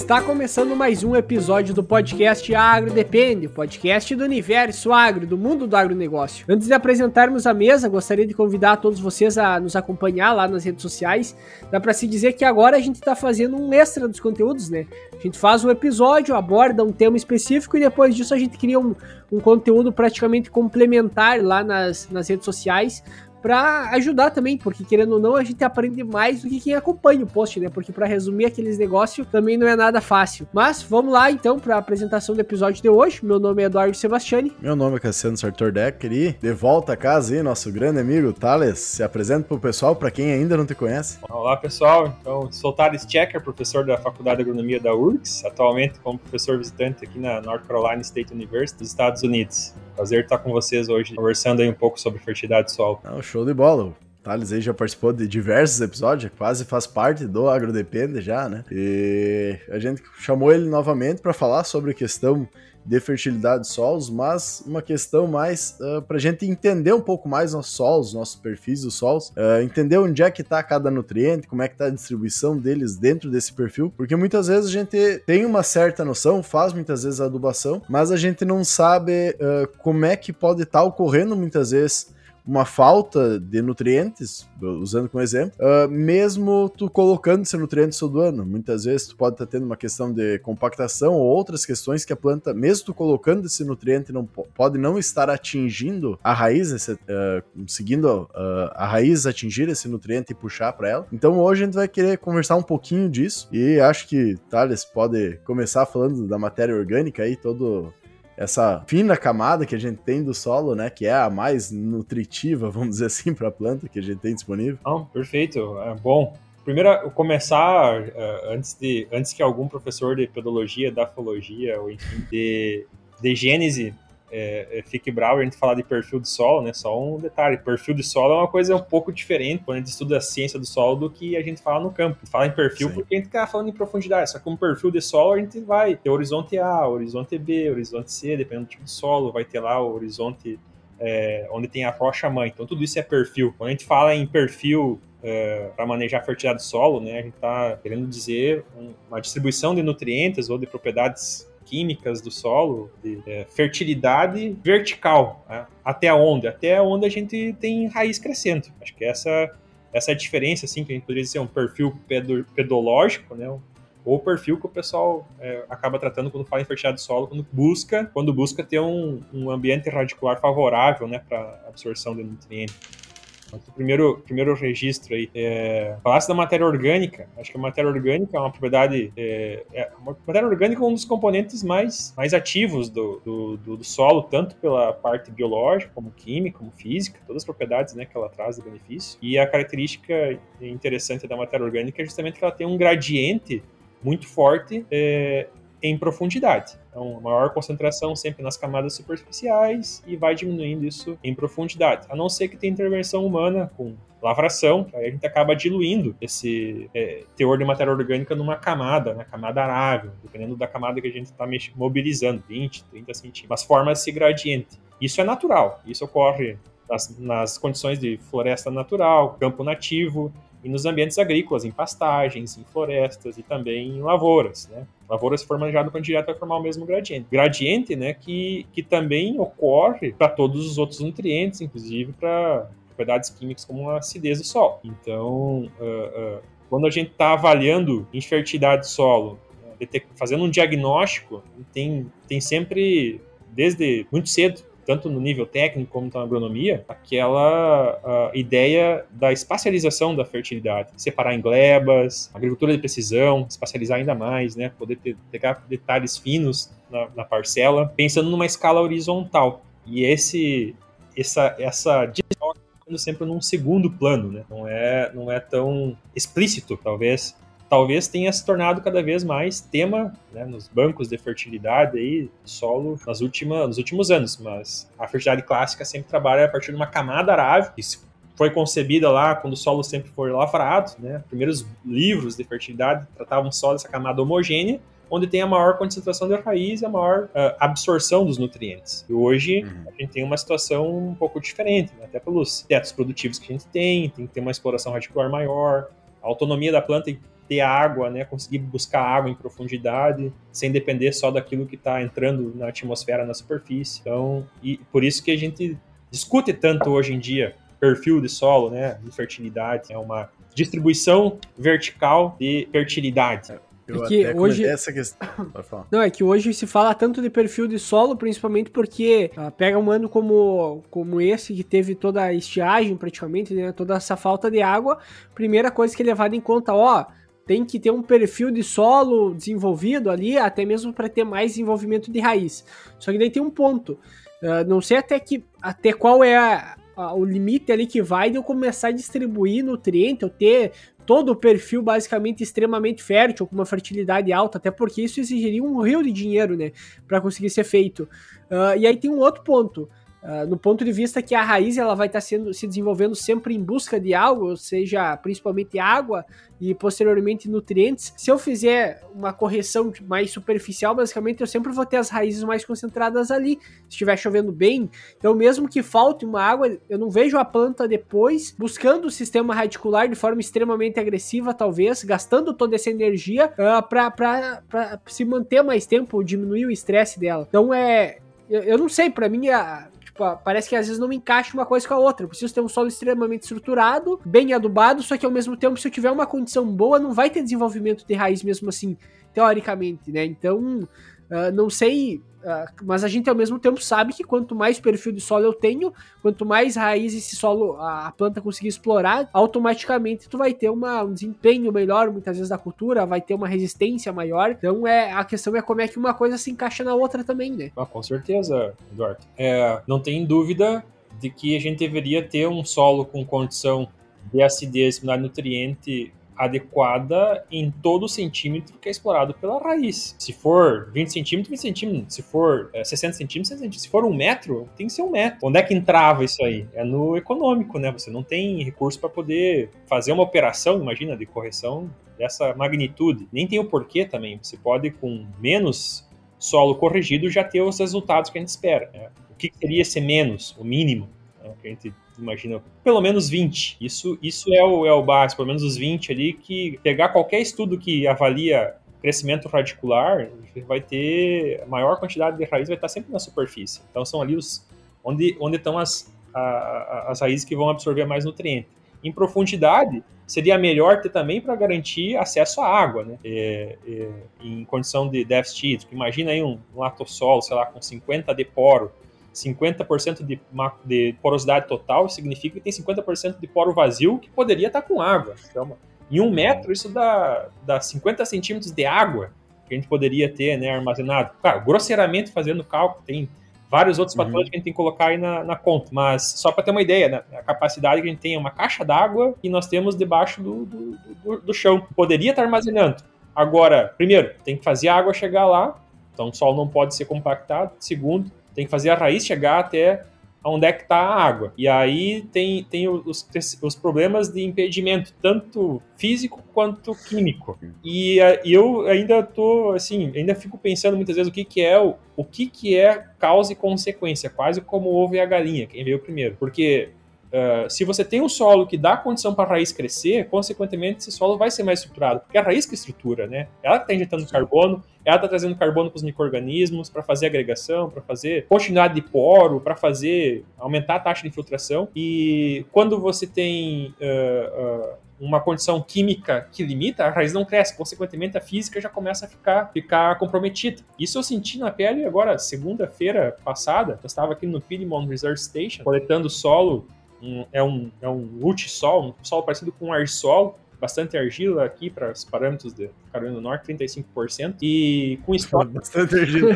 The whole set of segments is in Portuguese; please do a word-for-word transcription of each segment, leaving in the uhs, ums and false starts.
Está começando mais um episódio do podcast Agro Depende, o podcast do universo agro, do mundo do agronegócio. Antes de apresentarmos a mesa, gostaria de convidar todos vocês a nos acompanhar lá nas redes sociais. Dá para se dizer que agora a gente está fazendo um extra dos conteúdos, né? A gente faz um episódio, aborda um tema específico e depois disso a gente cria um, um conteúdo praticamente complementar lá nas, nas redes sociais, para ajudar também, porque querendo ou não, a gente aprende mais do que quem acompanha o post, né? Porque para resumir aqueles negócios também não é nada fácil. Mas vamos lá então para a apresentação do episódio de hoje. Meu nome é Eduardo Sebastiani. Meu nome é Cassiano Sartor Decker e de volta a casa aí, nosso grande amigo Thales. Se apresenta pro pessoal, para quem ainda não te conhece. Olá pessoal, então sou Thales Checker, professor da Faculdade de Agronomia da U R G S, atualmente como professor visitante aqui na North Carolina State University dos Estados Unidos. Prazer estar com vocês hoje, conversando aí um pouco sobre fertilidade do solo. Ah, show de bola. O Thales aí já participou de diversos episódios, quase faz parte do AgroDepende já, né? E a gente chamou ele novamente para falar sobre a questão de fertilidade de solos, mas uma questão mais uh, para a gente entender um pouco mais nossos solos, nossos perfis dos solos, uh, entender onde é que está cada nutriente, como é que está a distribuição deles dentro desse perfil, porque muitas vezes a gente tem uma certa noção, faz muitas vezes a adubação, mas a gente não sabe uh, como é que pode estar tá ocorrendo muitas vezes uma falta de nutrientes, usando como exemplo, uh, mesmo tu colocando esse nutriente todo ano. Muitas vezes tu pode estar tá tendo uma questão de compactação ou outras questões que a planta, mesmo tu colocando esse nutriente, não pode não estar atingindo a raiz, esse, uh, conseguindo uh, a raiz atingir esse nutriente e puxar para ela. Então hoje a gente vai querer conversar um pouquinho disso e acho que Thales pode começar falando da matéria orgânica aí, todo essa fina camada que a gente tem do solo, né, que é a mais nutritiva, vamos dizer assim, para a planta que a gente tem disponível. Não, perfeito, é bom. Primeiro, começar, uh, antes, de, antes que algum professor de pedologia, dafologia, ou enfim, de, de gênese é, fique bravo a gente falar de perfil de solo, né? Só um detalhe, perfil de solo é uma coisa um pouco diferente quando a gente estuda a ciência do solo do que a gente fala no campo. Fala em perfil Sim. porque a gente tá falando em profundidade, só que um perfil de solo a gente vai ter horizonte A, horizonte B, horizonte C, dependendo do tipo de solo, vai ter lá o horizonte é, onde tem a rocha mãe, então tudo isso é perfil. Quando a gente fala em perfil é, para manejar a fertilidade do solo, né, a gente tá querendo dizer um, uma distribuição de nutrientes ou de propriedades químicas do solo, de é, fertilidade vertical, né? Até onde? Até onde a gente tem raiz crescendo. Acho que essa, essa é a diferença, assim, que a gente poderia dizer um perfil pedo, pedológico, né? Ou o perfil que o pessoal é, acaba tratando quando fala em fertilidade do solo, quando busca, quando busca ter um, um ambiente radicular favorável, né, para absorção de nutrientes. Então, o primeiro, primeiro registro aí, é, falasse da matéria orgânica. Acho que a matéria orgânica é uma propriedade, é, é, uma matéria orgânica é um dos componentes mais, mais ativos do, do, do, do solo, tanto pela parte biológica, como química, como física, todas as propriedades, né, que ela traz de benefício. E a característica interessante da matéria orgânica é justamente que ela tem um gradiente muito forte é, em profundidade. Então, maior concentração sempre nas camadas superficiais e vai diminuindo isso em profundidade. A não ser que tenha intervenção humana com lavração, aí a gente acaba diluindo esse é, teor de matéria orgânica numa camada, na camada arável, dependendo da camada que a gente está mobilizando, vinte, trinta centímetros. Mas forma esse gradiente. Isso é natural, isso ocorre nas, nas condições de floresta natural, campo nativo, e nos ambientes agrícolas, em pastagens, em florestas e também em lavouras, né? Lavouras, se for manejado com direto, vai formar o mesmo gradiente. Gradiente, né, que, que também ocorre para todos os outros nutrientes, inclusive para propriedades químicas como a acidez do solo. Então, uh, uh, quando a gente está avaliando infertilidade do solo, né, fazendo um diagnóstico, tem, tem sempre, desde muito cedo, tanto no nível técnico como na agronomia, aquela ideia da espacialização da fertilidade. Separar em glebas, agricultura de precisão, espacializar ainda mais, né? Poder ter, pegar detalhes finos na, na parcela, pensando numa escala horizontal. E esse, essa, essa divisão sempre num segundo plano, né? Não é, não é tão explícito, talvez, talvez tenha se tornado cada vez mais tema, né, nos bancos de fertilidade aí, do solo nas últimas, nos últimos anos, mas a fertilidade clássica sempre trabalha a partir de uma camada arável, que foi concebida lá quando o solo sempre foi lavrado, né? Os primeiros livros de fertilidade tratavam só dessa camada homogênea, onde tem a maior concentração de raiz e a maior uh, absorção dos nutrientes. E hoje uhum. a gente tem uma situação um pouco diferente, né? Até pelos tetos produtivos que a gente tem, tem que ter uma exploração radicular maior, a autonomia da planta ter água, né, conseguir buscar água em profundidade, sem depender só daquilo que está entrando na atmosfera, na superfície. Então, e por isso que a gente discute tanto hoje em dia perfil de solo, né, de fertilidade, é uma distribuição vertical de fertilidade. Eu é que até hoje essa questão. Pode falar. Não, é que hoje se fala tanto de perfil de solo, principalmente porque ah, pega um ano como, como esse, que teve toda a estiagem praticamente, né, toda essa falta de água. Primeira coisa que é levada em conta, ó, tem que ter um perfil de solo desenvolvido ali, até mesmo para ter mais desenvolvimento de raiz. Só que daí tem um ponto, uh, não sei até, que, até qual é a, a, o limite ali que vai de eu começar a distribuir nutriente, eu ter todo o perfil basicamente extremamente fértil, com uma fertilidade alta, até porque isso exigiria um rio de dinheiro, né, para conseguir ser feito. Uh, e aí tem um outro ponto, uh, no ponto de vista que a raiz ela vai estar tá sendo se desenvolvendo sempre em busca de algo, ou seja, principalmente água e posteriormente nutrientes. Se eu fizer uma correção mais superficial, basicamente eu sempre vou ter as raízes mais concentradas ali, se estiver chovendo bem. Então mesmo que falte uma água, eu não vejo a planta depois buscando o sistema radicular de forma extremamente agressiva, talvez, gastando toda essa energia uh, para se manter mais tempo, diminuir o estresse dela. Então é... Eu, eu não sei, para mim a... parece que às vezes não me encaixa uma coisa com a outra. Eu preciso ter um solo extremamente estruturado, bem adubado, só que ao mesmo tempo, se eu tiver uma condição boa, não vai ter desenvolvimento de raiz mesmo assim, teoricamente, né? Então, uh, não sei, uh, mas a gente ao mesmo tempo sabe que quanto mais perfil de solo eu tenho, quanto mais raiz esse solo, a planta conseguir explorar, automaticamente tu vai ter uma, um desempenho melhor, muitas vezes da cultura, vai ter uma resistência maior. Então, é, a questão é como é que uma coisa se encaixa na outra também, né? Ah, com certeza, Eduardo. É, não tem dúvida de que a gente deveria ter um solo com condição de acidez e nutriente adequada em todo centímetro que é explorado pela raiz. Se for vinte centímetros, vinte centímetros. Se for é, sessenta centímetros, sessenta centímetros. Se for um metro, tem que ser um metro. Onde é que entrava isso aí? É no econômico, né? Você não tem recurso para poder fazer uma operação, imagina, de correção dessa magnitude. Nem tem o porquê também. Você pode, com menos solo corrigido, já ter os resultados que a gente espera, né? O que seria ser menos, o mínimo, né? Que a gente imagina, pelo menos vinte. Isso, isso é, o, é o básico, pelo menos os vinte ali, que pegar qualquer estudo que avalia crescimento radicular, vai ter a maior quantidade de raiz, vai estar sempre na superfície. Então são ali os onde, onde estão as, a, as raízes que vão absorver mais nutrientes. Em profundidade, seria melhor ter também para garantir acesso à água, né? É, é, em condição de déficit hídrico. Imagina aí um, um latossol, sei lá, com cinquenta de poro, cinquenta por cento de, de porosidade total, significa que tem cinquenta por cento de poro vazio que poderia estar com água. Então, em um metro, isso dá, dá cinquenta centímetros de água que a gente poderia ter, né, armazenado. Claro, grosseiramente fazendo cálculo, tem vários outros fatores uhum. que a gente tem que colocar aí na, na conta, mas só para ter uma ideia, né, a capacidade que a gente tem é uma caixa d'água que nós temos debaixo do, do, do, do chão. Poderia estar armazenando. Agora, primeiro, tem que fazer a água chegar lá, então o solo não pode ser compactado. Segundo, tem que fazer a raiz chegar até onde é que está a água. E aí tem, tem os, os problemas de impedimento, tanto físico quanto químico. E, e eu ainda tô, assim, ainda fico pensando muitas vezes o que, que é o, o que, que é causa e consequência, quase como o ovo e a galinha, quem veio primeiro. Porque uh, se você tem um solo que dá condição para a raiz crescer, consequentemente esse solo vai ser mais estruturado, porque é a raiz que estrutura, né? Ela está injetando carbono, ela está trazendo carbono para os micro-organismos, para fazer agregação, para fazer continuidade de poro, para fazer aumentar a taxa de infiltração. E quando você tem uh, uh, uma condição química que limita, a raiz não cresce, consequentemente a física já começa a ficar, ficar comprometida. Isso eu senti na pele agora, segunda-feira passada, eu estava aqui no Piedmont Research Station, coletando solo, um, é um, é um multissol, um solo parecido com um arsolo, bastante argila aqui para os parâmetros de Carolina do Norte, trinta e cinco por cento, e com estoque... Bastante argila.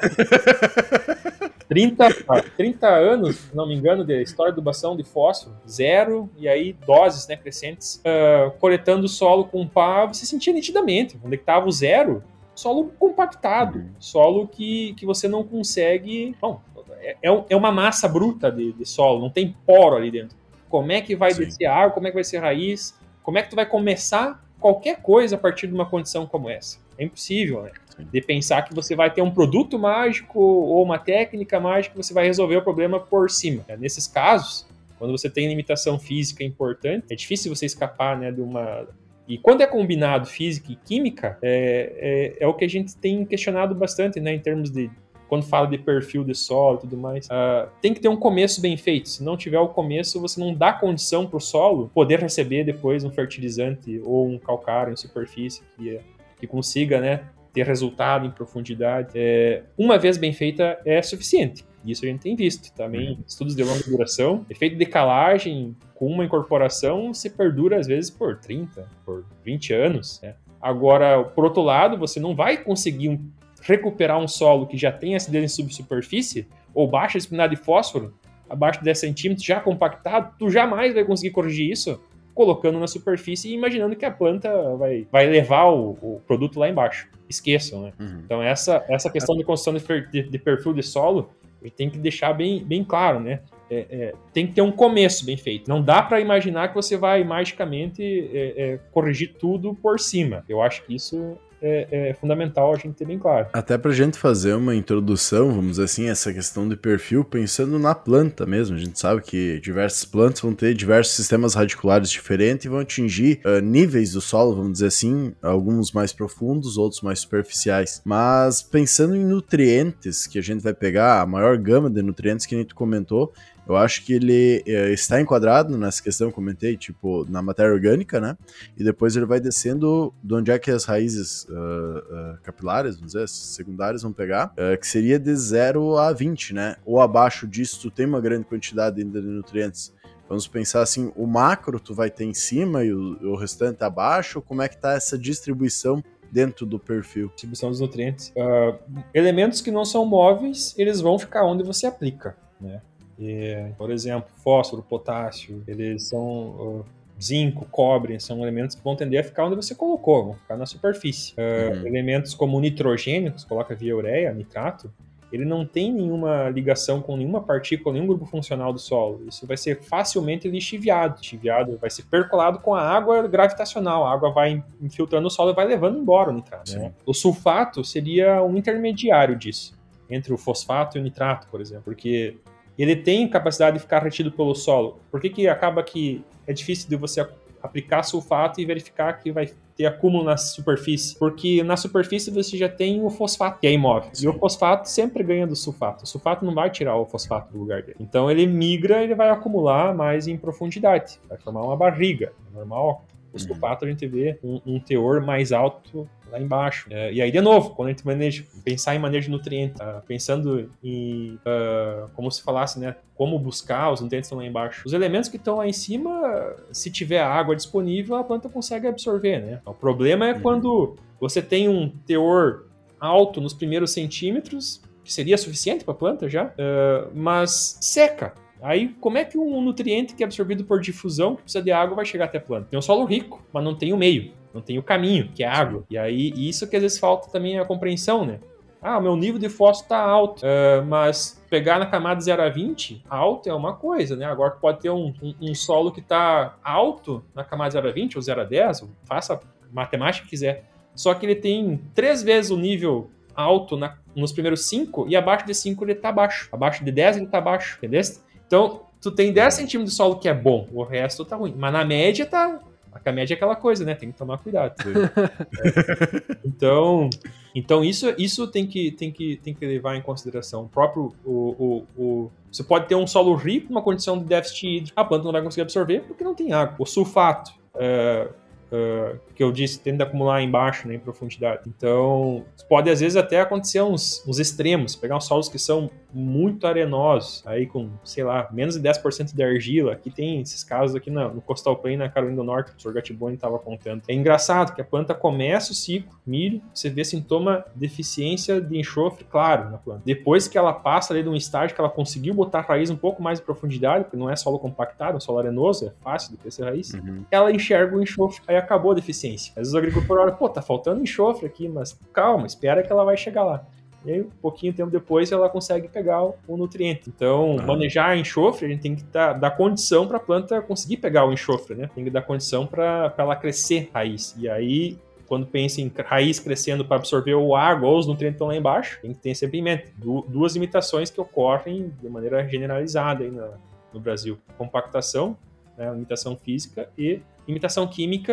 trinta, trinta anos, se não me engano, de história de adubação de fósforo, zero, e aí doses, né, crescentes, uh, coletando o solo com pá, você sentia nitidamente, onde estava o zero, solo compactado, uhum. solo que, que você não consegue... Bom, é, é uma massa bruta de, de solo, não tem poro ali dentro. Como é que vai Sim. descer a água, como é que vai ser a raiz... Como é que tu vai começar qualquer coisa a partir de uma condição como essa? É impossível, né? De pensar que você vai ter um produto mágico ou uma técnica mágica que você vai resolver o problema por cima. Nesses casos, quando você tem limitação física importante, é difícil você escapar, né, de uma... E quando é combinado física e química, é, é, é o que a gente tem questionado bastante, né, em termos de, quando fala de perfil de solo e tudo mais, uh, tem que ter um começo bem feito. Se não tiver o começo, você não dá condição para o solo poder receber depois um fertilizante ou um calcário em superfície que, é, que consiga, né, ter resultado em profundidade. É, uma vez bem feita é suficiente. Isso a gente tem visto. Também estudos de longa duração, efeito de calagem com uma incorporação, você perdura às vezes por trinta, por vinte anos. Né? Agora, por outro lado, você não vai conseguir um, recuperar um solo que já tem acidez em subsuperfície ou baixa disponibilidade de fósforo, abaixo de dez centímetros, já compactado, tu jamais vai conseguir corrigir isso colocando na superfície e imaginando que a planta vai, vai levar o, o produto lá embaixo. Esqueçam, né? Uhum. Então, essa, essa questão de construção de, de, de perfil de solo, ele tem que deixar bem, bem claro, né? É, é, tem que ter um começo bem feito. Não dá para imaginar que você vai magicamente é, é, corrigir tudo por cima. Eu acho que isso é, é fundamental a gente ter bem claro. Até pra gente fazer uma introdução, vamos dizer assim, essa questão de perfil, pensando na planta mesmo. A gente sabe que diversas plantas vão ter diversos sistemas radiculares diferentes e vão atingir uh, níveis do solo, vamos dizer assim, alguns mais profundos, outros mais superficiais. Mas pensando em nutrientes, que a gente vai pegar a maior gama de nutrientes que a gente comentou, eu acho que ele é, está enquadrado nessa questão que eu comentei, tipo, na matéria orgânica, né? E depois ele vai descendo de onde é que as raízes uh, uh, capilares, vamos dizer, secundárias vão pegar, uh, que seria de zero a vinte, né? Ou abaixo disso, tu tem uma grande quantidade ainda de nutrientes. Vamos pensar assim, o macro tu vai ter em cima e o, o restante abaixo, como é que tá essa distribuição dentro do perfil? Distribuição dos nutrientes. Uh, elementos que não são móveis, eles vão ficar onde você aplica, né? E, por exemplo, fósforo, potássio, eles são uh, zinco, cobre, são elementos que vão tender a ficar onde você colocou, vão ficar na superfície. Uh, uhum. Elementos como nitrogênio, que você coloca via ureia, nitrato, ele não tem nenhuma ligação com nenhuma partícula, nenhum grupo funcional do solo. Isso vai ser facilmente lixiviado. Lixiviado vai ser percolado com a água gravitacional. A água vai infiltrando o solo e vai levando embora o nitrato. Né? O sulfato seria um intermediário disso, entre o fosfato e o nitrato, por exemplo, porque ele tem capacidade de ficar retido pelo solo. Por que que acaba que é difícil de você aplicar sulfato e verificar que vai ter acúmulo na superfície? Porque na superfície você já tem o fosfato, que é imóvel. Sim. E o fosfato sempre ganha do sulfato. O sulfato não vai tirar o fosfato do lugar dele. Então ele migra e ele vai acumular mais em profundidade. Vai formar uma barriga. É normal. O sulfato a gente vê um, um teor mais alto lá embaixo. É, e aí, de novo, quando a gente maneja, pensar em manejo de nutrientes, tá? Pensando em, uh, como se falasse, né, como buscar os nutrientes que estão lá embaixo. Os elementos que estão lá em cima, se tiver água disponível, a planta consegue absorver, né? O problema é quando você tem um teor alto nos primeiros centímetros, que seria suficiente para a planta já, uh, mas seca. Aí, como é que um nutriente que é absorvido por difusão, que precisa de água, vai chegar até a planta? Tem um solo rico, mas não tem o meio, não tem o caminho, que é a água. E aí, isso que às vezes falta também a compreensão, né? Ah, o meu nível de fósforo está alto, uh, mas pegar na camada zero a vinte, alto é uma coisa, né? Agora tu pode ter um, um, um solo que está alto na camada zero a vinte ou zero a dez, faça a matemática que quiser. Só que ele tem três vezes o nível alto na, nos primeiros cinco e abaixo de cinco ele está baixo. Abaixo de dez ele está baixo, entendeu? Então, tu tem dez centímetros de solo que é bom, o resto tá ruim. Mas na média tá... A média é aquela coisa, né? Tem que tomar cuidado. é. Então, então isso, isso tem, que, tem, que, tem que levar em consideração. O próprio... O, o, o, você pode ter um solo rico, uma condição de déficit hídrico. A planta não vai conseguir absorver porque não tem água. O sulfato... É, Uh, que eu disse, tende a acumular embaixo, né, em profundidade. Então, pode às vezes até acontecer uns, uns extremos, pegar uns solos que são muito arenosos, aí com, sei lá, menos de dez por cento de argila. Aqui tem esses casos aqui no, no Coastal Plain, na Carolina do Norte, que o professor Gattiboni estava contando. É engraçado que a planta começa o ciclo, milho, você vê sintoma de deficiência de enxofre, claro, na planta. Depois que ela passa ali de um estágio que ela conseguiu botar a raiz um pouco mais de profundidade, porque não é solo compactado, é solo arenoso, é fácil de crescer raiz, uhum. Ela enxerga o enxofre, aí acabou a deficiência. Às vezes o agricultor olha, pô, tá faltando enxofre aqui, mas calma, espera que ela vai chegar lá. E aí, um pouquinho tempo depois, ela consegue pegar o, o nutriente. Então, ah. manejar enxofre, a gente tem que tá, dar condição para a planta conseguir pegar o enxofre, né? Tem que dar condição para ela crescer raiz. E aí, quando pensa em raiz crescendo para absorver o água ou os nutrientes que estão lá embaixo, tem que ter sempre em mente du duas limitações que ocorrem de maneira generalizada aí na, no Brasil. Compactação, né? Limitação física, e limitação química,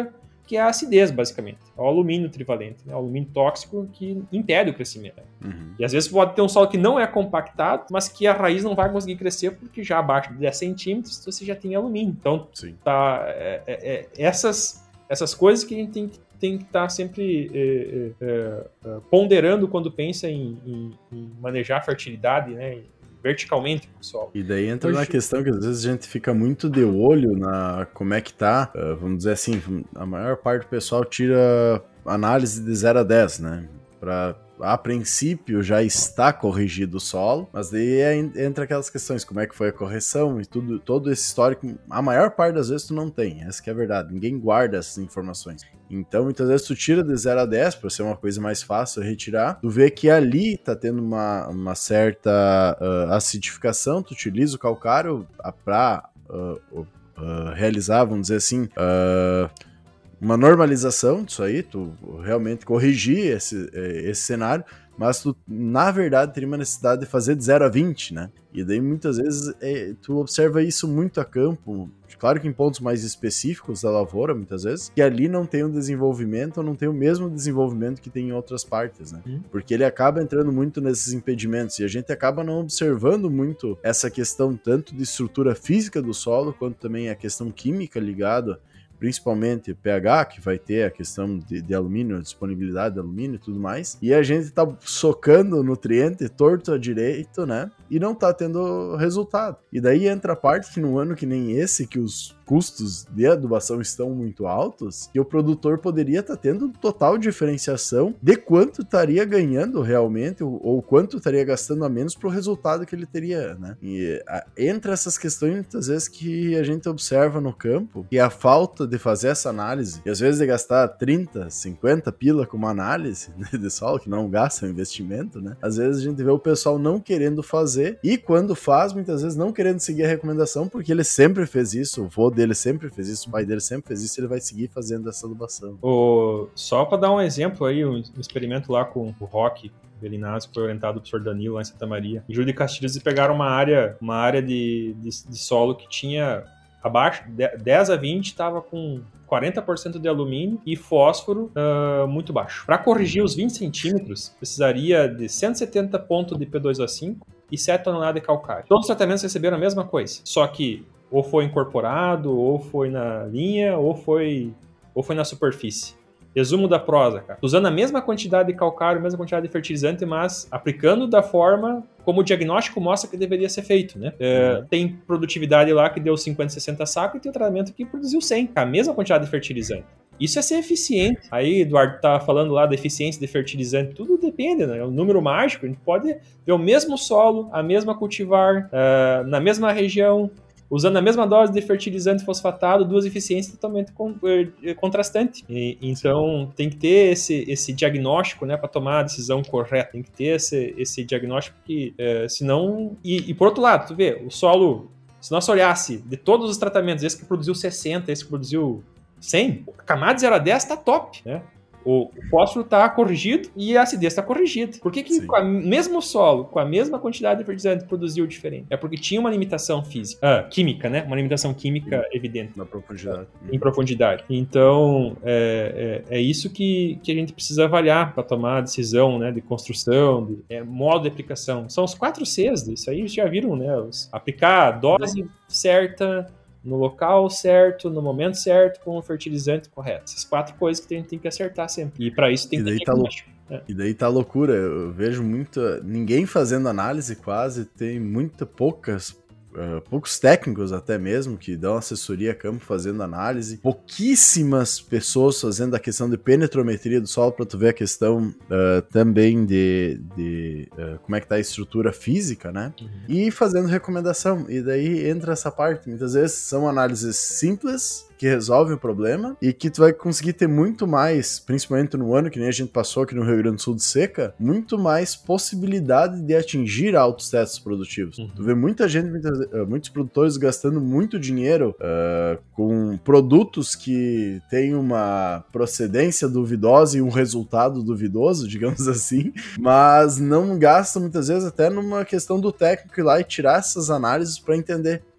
que é a acidez, basicamente. É o alumínio trivalente, né? O alumínio tóxico que impede o crescimento. Uhum. E às vezes pode ter um solo que não é compactado, mas que a raiz não vai conseguir crescer porque já abaixo de dez centímetros você já tem alumínio. Então, tá, é, é, é, essas, essas coisas que a gente tem que tem que estar sempre é, é, é, ponderando quando pensa em, em, em manejar a fertilidade, né? Verticalmente pro solo. E daí entra Hoje... na questão que às vezes a gente fica muito de olho na como é que tá, uh, vamos dizer assim, a maior parte do pessoal tira análise de zero a dez, né? Pra, a princípio já está corrigido o solo, mas daí é, entra aquelas questões, como é que foi a correção e tudo, todo esse histórico, a maior parte das vezes tu não tem, essa que é a verdade, ninguém guarda essas informações. Então, muitas vezes tu tira de zero a dez, para ser uma coisa mais fácil de retirar, tu vê que ali tá tendo uma, uma certa uh, acidificação, tu utiliza o calcário para uh, uh, realizar, vamos dizer assim, uh, uma normalização disso aí, tu realmente corrigir esse, esse cenário, mas tu, na verdade, teria uma necessidade de fazer de zero a vinte, né? E daí, muitas vezes, é, tu observa isso muito a campo, claro que em pontos mais específicos da lavoura, muitas vezes, que ali não tem um desenvolvimento, ou não tem o mesmo desenvolvimento que tem em outras partes, né? Uhum. Porque ele acaba entrando muito nesses impedimentos, e a gente acaba não observando muito essa questão tanto de estrutura física do solo, quanto também a questão química ligada, principalmente pH, que vai ter a questão de, de alumínio, a disponibilidade de alumínio e tudo mais, e a gente tá socando nutriente torto a direito, né, e não tá tendo resultado. E daí entra a parte que num ano que nem esse, que os custos de adubação estão muito altos, que o produtor poderia estar tá tendo total diferenciação de quanto estaria ganhando realmente, ou, ou quanto estaria gastando a menos pro resultado que ele teria, né. E a, entra essas questões, muitas vezes, que a gente observa no campo, que a falta de fazer essa análise, e às vezes de gastar trinta, cinquenta pila com uma análise, né, de solo, que não gasta o investimento, né? Às vezes a gente vê o pessoal não querendo fazer, e quando faz, muitas vezes não querendo seguir a recomendação, porque ele sempre fez isso, o vô dele sempre fez isso, o pai dele sempre fez isso, ele vai seguir fazendo essa adubação. O... Só para dar um exemplo aí, um experimento lá com o Roque Belinazzi, que foi orientado pro professor Danilo lá em Santa Maria. Em Júlio de Castilhos, eles pegaram uma área, uma área de, de, de solo que tinha abaixo, dez a vinte, estava com quarenta por cento de alumínio e fósforo uh, muito baixo. Para corrigir os vinte centímetros, precisaria de cento e setenta pontos de P dois O cinco e sete toneladas de calcário. Todos os tratamentos receberam a mesma coisa, só que ou foi incorporado, ou foi na linha, ou foi, ou foi na superfície. Resumo da prosa, cara. Usando a mesma quantidade de calcário, a mesma quantidade de fertilizante, mas aplicando da forma como o diagnóstico mostra que deveria ser feito, né? É, tem produtividade lá que deu cinquenta, sessenta sacos e tem o tratamento que produziu cem, com a mesma quantidade de fertilizante. Isso é ser eficiente. Aí, Eduardo tá falando lá da eficiência de fertilizante. Tudo depende, né? É um número mágico. A gente pode ter o mesmo solo, a mesma cultivar, uh, na mesma região, usando a mesma dose de fertilizante fosfatado, duas eficiências totalmente contrastantes. E, então, tem que ter esse, esse diagnóstico, né, para tomar a decisão correta. Tem que ter esse, esse diagnóstico que, é, senão... E, e, por outro lado, tu vê, o solo, se nós olhasse de todos os tratamentos, esse que produziu sessenta, esse que produziu cem, a camada de zero a dez tá top, né? O fósforo está corrigido e a acidez está corrigida. Por que, que com o mesmo solo, com a mesma quantidade de fertilizante, produziu diferente? É porque tinha uma limitação física, ah, química, né? Uma limitação química Sim. evidente. Na profundidade. Em profundidade. Então, é, é, é isso que, que a gente precisa avaliar para tomar a decisão, né, de construção, de é, modo de aplicação. São os quatro Cs disso aí, já viram, né? Os, aplicar a dose certa, no local certo, no momento certo, com o fertilizante correto. Essas quatro coisas que a gente tem que acertar sempre. E para isso tem que ter diagnóstico. É. E daí tá loucura. Eu vejo muita... Ninguém fazendo análise quase. Tem muito poucas... Uh, poucos técnicos até mesmo que dão assessoria a campo fazendo análise, pouquíssimas pessoas fazendo a questão de penetrometria do solo para tu ver a questão uh, também de, de uh, como é que tá a estrutura física, né? Uhum. E fazendo recomendação, e daí entra essa parte, muitas vezes são análises simples que resolve o problema e que tu vai conseguir ter muito mais, principalmente no ano que nem a gente passou aqui no Rio Grande do Sul de seca, muito mais possibilidade de atingir altos testes produtivos. Uhum. Tu vê muita gente, muitas, muitos produtores gastando muito dinheiro uh, com produtos que têm uma procedência duvidosa e um resultado duvidoso, digamos assim, mas não gastam muitas vezes até numa questão do técnico ir lá e tirar essas análises para entender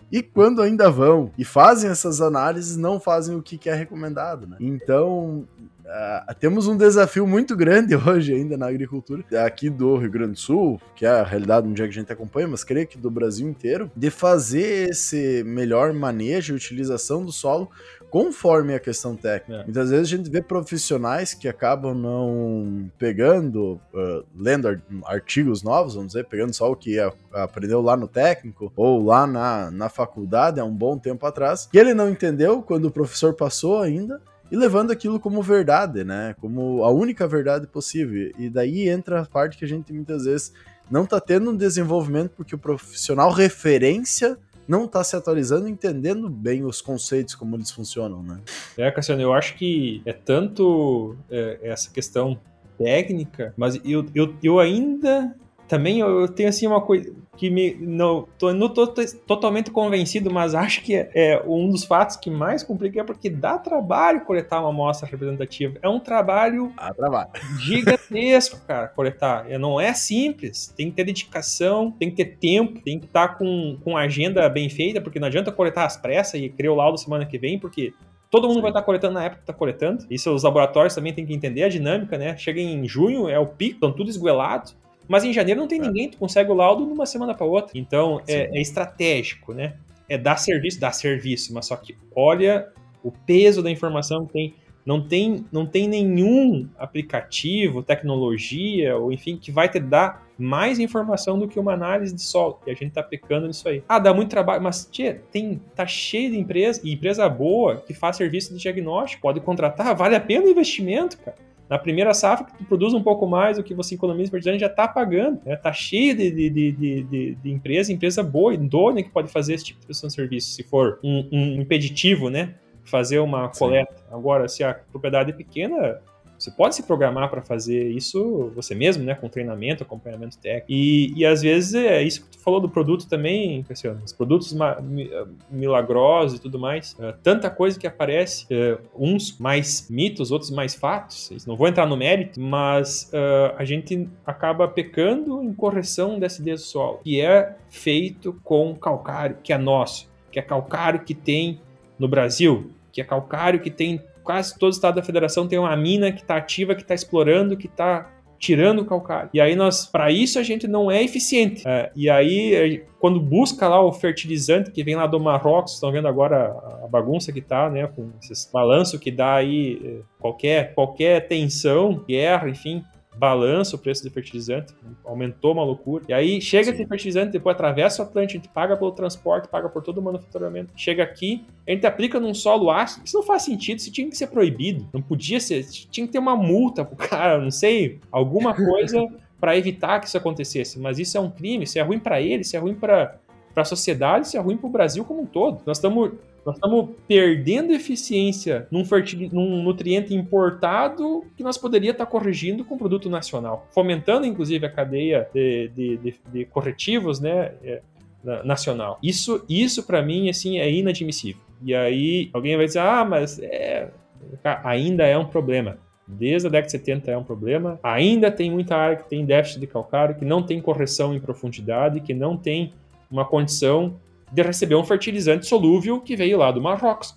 e quando ainda vão e fazem essas análises, não fazem o que é recomendado, né? Então, uh, temos um desafio muito grande hoje ainda na agricultura, aqui do Rio Grande do Sul, que é a realidade um dia que a gente acompanha, mas creio que do Brasil inteiro, de fazer esse melhor manejo e utilização do solo conforme a questão técnica. É. Muitas vezes a gente vê profissionais que acabam não pegando, uh, lendo artigos novos, vamos dizer, pegando só o que a, aprendeu lá no técnico ou lá na, na faculdade há um bom tempo atrás, que ele não entendeu quando o professor passou ainda, e levando aquilo como verdade, né? Como a única verdade possível. E daí entra a parte que a gente muitas vezes não está tendo um desenvolvimento porque o profissional referência não está se atualizando, entendendo bem os conceitos, como eles funcionam, né? É, Cassiano, eu acho que é tanto é, essa questão técnica, mas eu, eu, eu ainda também eu tenho assim uma coisa que me não tô, não tô totalmente convencido, mas acho que é, é um dos fatos que mais complica é porque dá trabalho coletar uma amostra representativa. É um trabalho, dá trabalho. gigantesco, cara, coletar. É, não é simples. Tem que ter dedicação, tem que ter tempo, tem que estar com, com a agenda bem feita, porque não adianta coletar às pressas e criar o laudo semana que vem, porque todo mundo Sim. vai estar coletando na época que está coletando. Isso os laboratórios também têm que entender a dinâmica, né? Chega em junho, é o pico, estão tudo esguelado. Mas em janeiro não tem é. ninguém, tu consegue o laudo numa semana para outra. Então é, é estratégico, né? É dar serviço, dar serviço, mas só que olha o peso da informação que tem. Não tem, não tem nenhum aplicativo, tecnologia, ou enfim, que vai te dar mais informação do que uma análise de solo. E a gente tá pecando nisso aí. Ah, dá muito trabalho, mas tia, tem, tá cheio de empresa, e empresa boa que faz serviço de diagnóstico, pode contratar, vale a pena o investimento, cara. Na primeira safra, que tu produz um pouco mais do que você economiza por ano, já está pagando. Né? Tá cheio de, de, de, de, de empresa, empresa boa, idônea, que pode fazer esse tipo de prestação de serviço, se for um, um impeditivo, né? Fazer uma coleta. Sim. Agora, se a propriedade é pequena, você pode se programar para fazer isso você mesmo, né? Com treinamento, acompanhamento técnico. E, e às vezes é isso que tu falou do produto também, Cassiano. Os produtos ma- milagrosos e tudo mais. É, tanta coisa que aparece, é, uns mais mitos, outros mais fatos. Não vou entrar no mérito, mas é, a gente acaba pecando em correção da acidez do solo, que é feito com calcário, que é nosso, que é calcário que tem no Brasil, que é calcário que tem quase todo o estado da federação, tem uma mina que está ativa, que está explorando, que está tirando o calcário. E aí, nós, para isso, a gente não é eficiente. É, e aí, quando busca lá o fertilizante que vem lá do Marrocos, estão vendo agora a bagunça que tá, né, com esses balanços que dá aí qualquer, qualquer tensão, guerra, enfim, balança o preço do fertilizante, aumentou uma loucura. E aí chega Sim. esse fertilizante, depois atravessa o Atlântico, a gente paga pelo transporte, paga por todo o manufaturamento. Chega aqui, a gente aplica num solo ácido. Isso não faz sentido, isso tinha que ser proibido. Não podia ser, tinha que ter uma multa pro cara, não sei, alguma coisa para evitar que isso acontecesse. Mas isso é um crime, isso é ruim para ele, isso é ruim para a sociedade, isso é ruim para o Brasil como um todo. Nós estamos Nós estamos perdendo eficiência num, fertil... num nutriente importado que nós poderíamos estar corrigindo com produto nacional, fomentando inclusive a cadeia de, de, de, de corretivos, né, é, nacional. Isso, isso para mim assim, é inadmissível. E aí alguém vai dizer, ah, mas é... ainda é um problema. Desde a década de setenta é um problema. Ainda tem muita área que tem déficit de calcário, que não tem correção em profundidade, que não tem uma condição de receber um fertilizante solúvel que veio lá do Marrocos.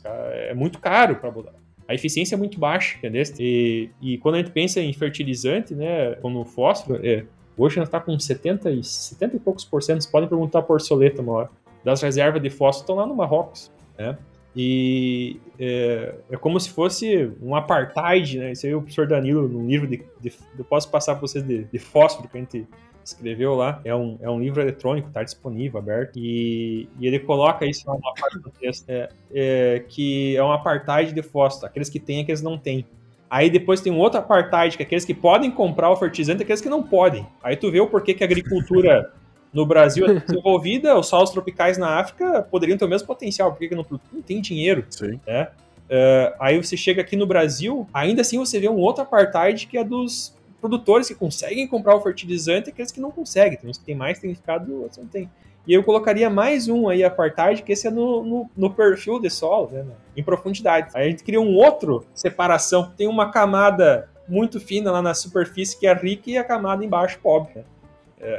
É muito caro para mudar. A eficiência é muito baixa, entendeu? E, e quando a gente pensa em fertilizante, né, como o fósforo, é, hoje nós está com setenta e, setenta e poucos por cento, vocês podem perguntar por Soleta uma hora, das reservas de fósforo estão lá no Marrocos, né? E é, é como se fosse um apartheid, né? Isso aí o professor Danilo, num livro de, de eu posso passar para vocês de, de fósforo que a gente escreveu lá, é um, é um livro eletrônico, está disponível, aberto, e, e ele coloca isso numa parte do texto, é, é, que é um apartheid de fósforo, aqueles que têm e aqueles que não têm. Aí depois tem um outro apartheid, que é aqueles que podem comprar o fertilizante e aqueles que não podem. Aí tu vê o porquê que a agricultura no Brasil é desenvolvida, os solos tropicais na África poderiam ter o mesmo potencial, porque não, não tem dinheiro. Sim. Né? Uh, aí você chega aqui no Brasil, ainda assim você vê um outro apartheid que é dos produtores que conseguem comprar o fertilizante e aqueles que não conseguem. Tem uns que tem mais significado, outros não tem. E eu colocaria mais um aí, apartheid, que esse é no, no, no perfil de solo, né, em profundidade. Aí a gente cria um outro separação. Tem uma camada muito fina lá na superfície que é rica e a camada embaixo pobre. Né? É,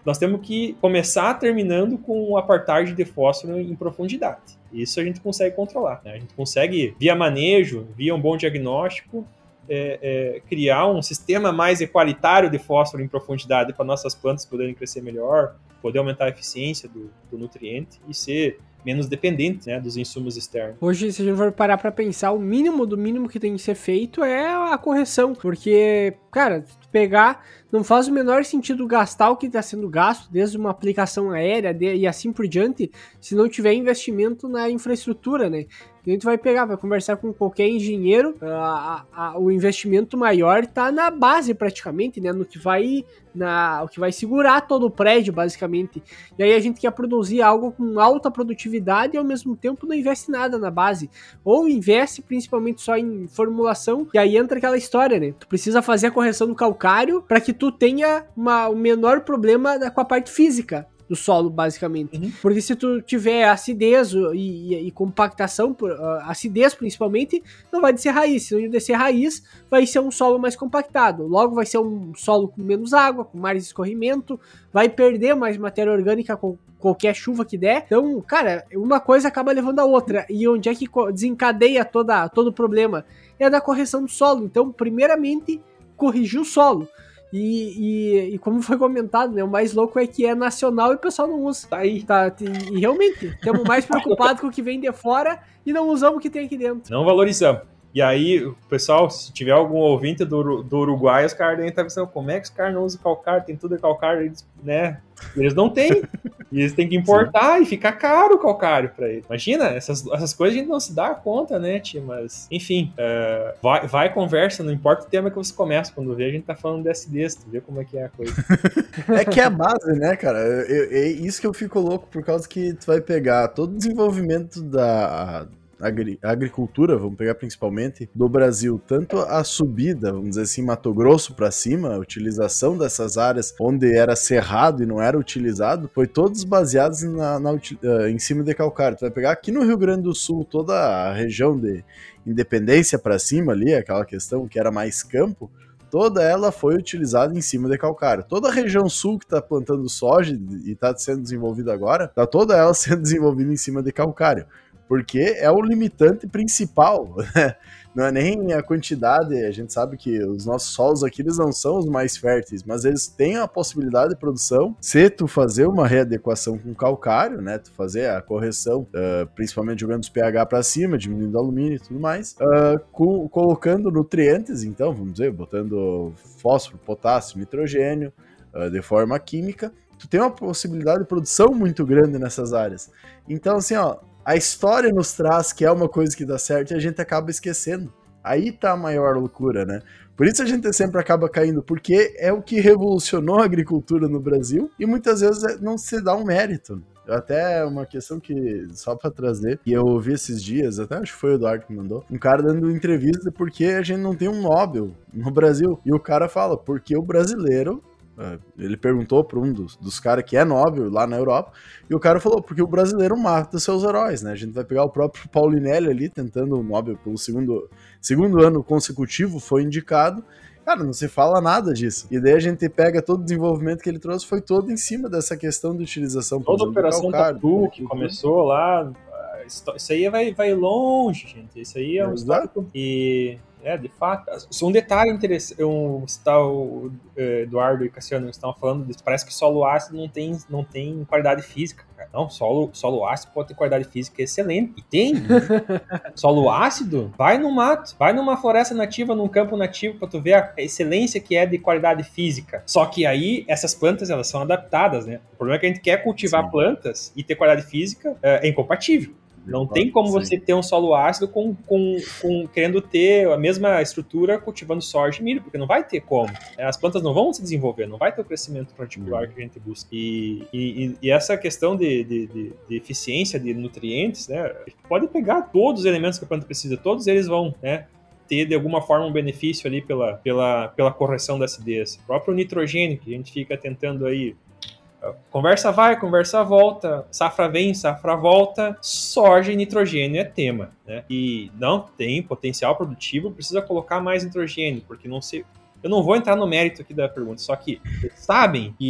nós temos que começar terminando com o apartheid de fósforo em profundidade. Isso a gente consegue controlar, né? A gente consegue, via manejo, via um bom diagnóstico, é, é, criar um sistema mais equalitário de fósforo em profundidade para nossas plantas poderem crescer melhor, poder aumentar a eficiência do, do nutriente e ser menos dependente, né, dos insumos externos. Hoje, se a gente for parar pra pensar, o mínimo do mínimo que tem que ser feito é a correção, porque, cara, se tu pegar, não faz o menor sentido gastar o que está sendo gasto, desde uma aplicação aérea de, e assim por diante, se não tiver investimento na infraestrutura, né? A gente vai pegar, vai conversar com qualquer engenheiro, a, a, a, o investimento maior está na base praticamente, né? No que vai, na, o que vai segurar todo o prédio, basicamente. E aí a gente quer produzir algo com alta produtividade e ao mesmo tempo não investe nada na base. Ou investe principalmente só em formulação, e aí entra aquela história, né? Tu precisa fazer a correção do calcário para que tu tenha uma, o menor problema da, com a parte física do solo, basicamente. Uhum. Porque se tu tiver acidez e, e, e compactação, uh, acidez principalmente, não vai descer raiz. Se não descer raiz, vai ser um solo mais compactado. Logo vai ser um solo com menos água, com mais escorrimento, vai perder mais matéria orgânica com qualquer chuva que der. Então, cara, uma coisa acaba levando a outra. E onde é que desencadeia toda, todo o problema? É da correção do solo. Então, primeiramente, corrigir o solo. E, e, e como foi comentado, né, o mais louco é que é nacional e o pessoal não usa. Tá aí. Tá, e realmente, estamos mais preocupados com o que vem de fora e não usamos o que tem aqui dentro. Não valorizamos. E aí, o pessoal, se tiver algum ouvinte do, do Uruguai, os caras devem estar pensando, como é que os caras não usam calcário? Tem tudo é calcário, eles, né? Eles não têm. E eles têm que importar. Sim. E fica caro o calcário pra eles. Imagina, essas, essas coisas a gente não se dá conta, né, tia? Mas, enfim, uh, vai, vai conversa, não importa o tema que você começa. Quando vê, a gente tá falando de acidez, tu vê como é que é a coisa. É que é a base, né, cara? É isso que eu fico louco, por causa que tu vai pegar todo o desenvolvimento da... Agri- agricultura, vamos pegar principalmente, do Brasil, tanto a subida, vamos dizer assim, Mato Grosso para cima, a utilização dessas áreas onde era cerrado e não era utilizado, foi todos baseados na, na, em cima de calcário. Tu vai pegar aqui no Rio Grande do Sul, toda a região de Independência para cima ali, aquela questão que era mais campo, toda ela foi utilizada em cima de calcário. Toda a região sul que está plantando soja e está sendo desenvolvida agora, está toda ela sendo desenvolvida em cima de calcário. Porque é o limitante principal, né? Não é nem a quantidade, a gente sabe que os nossos solos aqui eles não são os mais férteis, mas eles têm a possibilidade de produção, se tu fazer uma readequação com calcário, né, tu fazer a correção, uh, principalmente jogando os pH para cima, diminuindo o alumínio e tudo mais, uh, co- colocando nutrientes, então, vamos dizer, botando fósforo, potássio, nitrogênio, uh, de forma química, tu tem uma possibilidade de produção muito grande nessas áreas. Então, assim, ó, a história nos traz que é uma coisa que dá certo e a gente acaba esquecendo. Aí tá a maior loucura, né? Por isso a gente sempre acaba caindo, porque é o que revolucionou a agricultura no Brasil e muitas vezes não se dá um mérito. Até uma questão que, só pra trazer, que eu ouvi esses dias, até acho que foi o Eduardo que mandou, um cara dando entrevista porque a gente não tem um Nobel no Brasil. E o cara fala, porque o brasileiro... Ele perguntou para um dos, dos caras que é Nobel lá na Europa, e o cara falou, porque o brasileiro mata seus heróis, né? A gente vai pegar o próprio Paulinelli ali, tentando o Nobel pelo segundo, segundo ano consecutivo, foi indicado. Cara, não se fala nada disso. E daí a gente pega todo o desenvolvimento que ele trouxe, foi todo em cima dessa questão de utilização. Toda a Operação Tatu, que começou lá, isso aí vai, vai longe, gente. Isso aí é um histórico. E... É, de fato. Um detalhe interessante, um, o Eduardo e Cassiano estavam falando disso, parece que solo ácido não tem, não tem qualidade física, cara. Não, solo, solo ácido pode ter qualidade física excelente. E tem. Solo ácido, vai no mato, vai numa floresta nativa, num campo nativo, pra tu ver a excelência que é de qualidade física. Só que aí, essas plantas, elas são adaptadas, né? O problema é que a gente quer cultivar Sim. plantas e ter qualidade física é, é incompatível. Não tem como Sim. você ter um solo ácido com, com, com, querendo ter a mesma estrutura cultivando soja e milho, porque não vai ter como. As plantas não vão se desenvolver, não vai ter o crescimento particular uhum. que a gente busca. E, e, e essa questão de, de, de, de eficiência de nutrientes, né, a gente pode pegar todos os elementos que a planta precisa, todos eles vão, né, ter de alguma forma um benefício ali pela, pela, pela correção da acidez. O próprio nitrogênio, que a gente fica tentando aí. Conversa vai, conversa volta, safra vem, safra volta, soja e nitrogênio é tema, né? E não tem potencial produtivo, precisa colocar mais nitrogênio, porque não sei, eu não vou entrar no mérito aqui da pergunta, só que vocês sabem que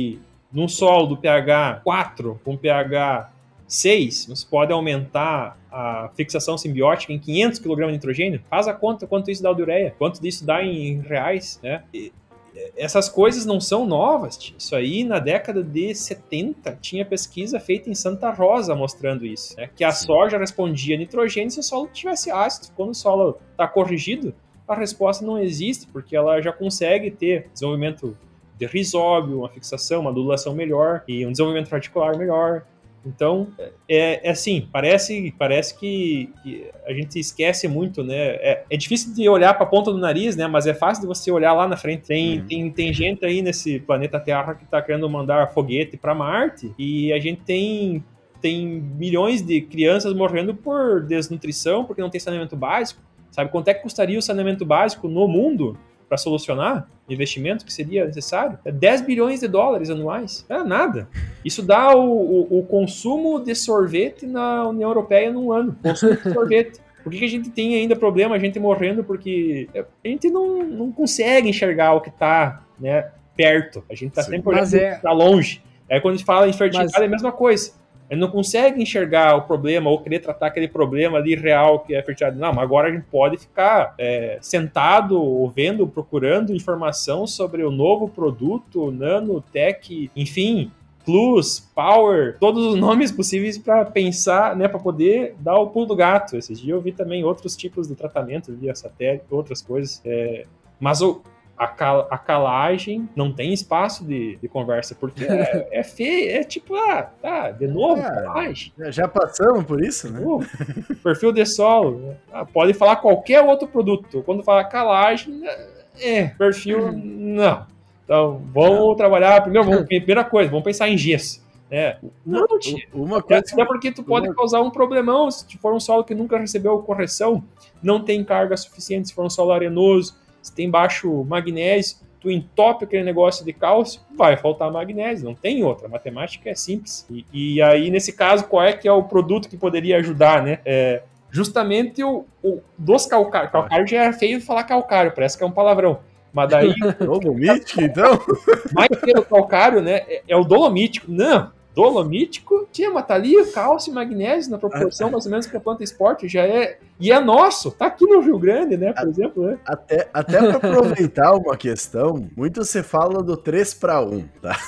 num solo do pH quatro com pH seis, você pode aumentar a fixação simbiótica em quinhentos quilogramas de nitrogênio. Faz a conta quanto isso dá de ureia, quanto disso dá em reais, né? E essas coisas não são novas. Isso aí, na década de setenta, tinha pesquisa feita em Santa Rosa mostrando isso, né? Que a Sim. soja respondia a nitrogênio se o solo tivesse ácido. Quando o solo está corrigido, a resposta não existe, porque ela já consegue ter desenvolvimento de rizóbio, uma fixação, uma adulação melhor e um desenvolvimento radicular melhor. Então, é, é assim, parece, parece que, que a gente esquece muito, né? É, é difícil de olhar para a ponta do nariz, né? Mas é fácil de você olhar lá na frente. Tem, uhum. tem, tem gente aí nesse planeta Terra que está querendo mandar foguete para Marte e a gente tem, tem milhões de crianças morrendo por desnutrição, porque não tem saneamento básico. Sabe quanto é que custaria o saneamento básico no mundo para solucionar o investimento que seria necessário? É dez bilhões de dólares anuais. Não é nada. Isso dá o, o, o consumo de sorvete na União Europeia num ano. Consumo de sorvete. Por que, que a gente tem ainda problema, a gente morrendo? Porque a gente não, não consegue enxergar o que está, né, perto. A gente está sempre olhando é... o que está longe. Aí quando a gente fala em fertilidade Mas... é a mesma coisa. Ele não consegue enxergar o problema ou querer tratar aquele problema ali real que é a fertilidade. Não, mas agora a gente pode ficar é, sentado, ou vendo, procurando informação sobre o novo produto, nanotech, enfim, plus, power, todos os nomes possíveis para pensar, né, para poder dar o pulo do gato. Esses dias eu vi também outros tipos de tratamento via satélite, outras coisas. É, mas o A, cal, a calagem não tem espaço de, de conversa, porque é, é feio, é tipo, ah, tá, de novo, é, calagem. Já passamos por isso, né? Uh, perfil de solo, né? Ah, pode falar qualquer outro produto. Quando fala calagem, é, perfil, não. Então, vamos não. trabalhar, primeiro, vamos, primeira coisa, vamos pensar em gesso. É. Não, tia. Uma coisa até porque tu pode uma... causar um problemão se for um solo que nunca recebeu correção, não tem carga suficiente, se for um solo arenoso, se tem baixo magnésio, tu entope aquele negócio de cálcio, vai faltar magnésio, não tem outra. A matemática é simples. E, e aí, nesse caso, qual é que é o produto que poderia ajudar, né? É justamente o, o dos calcários. Calcário já é feio falar calcário, parece que é um palavrão. Mas daí... Dolomítico, então? Mais que o calcário, né? É, é o dolomítico. Não. Dolomítico, tinha matalia, cálcio e magnésio na proporção mais ou menos que a planta esporte já é, e é nosso, tá aqui no Rio Grande, né, por a, exemplo, né? Até, até para aproveitar uma questão, muito se fala do três para um, tá?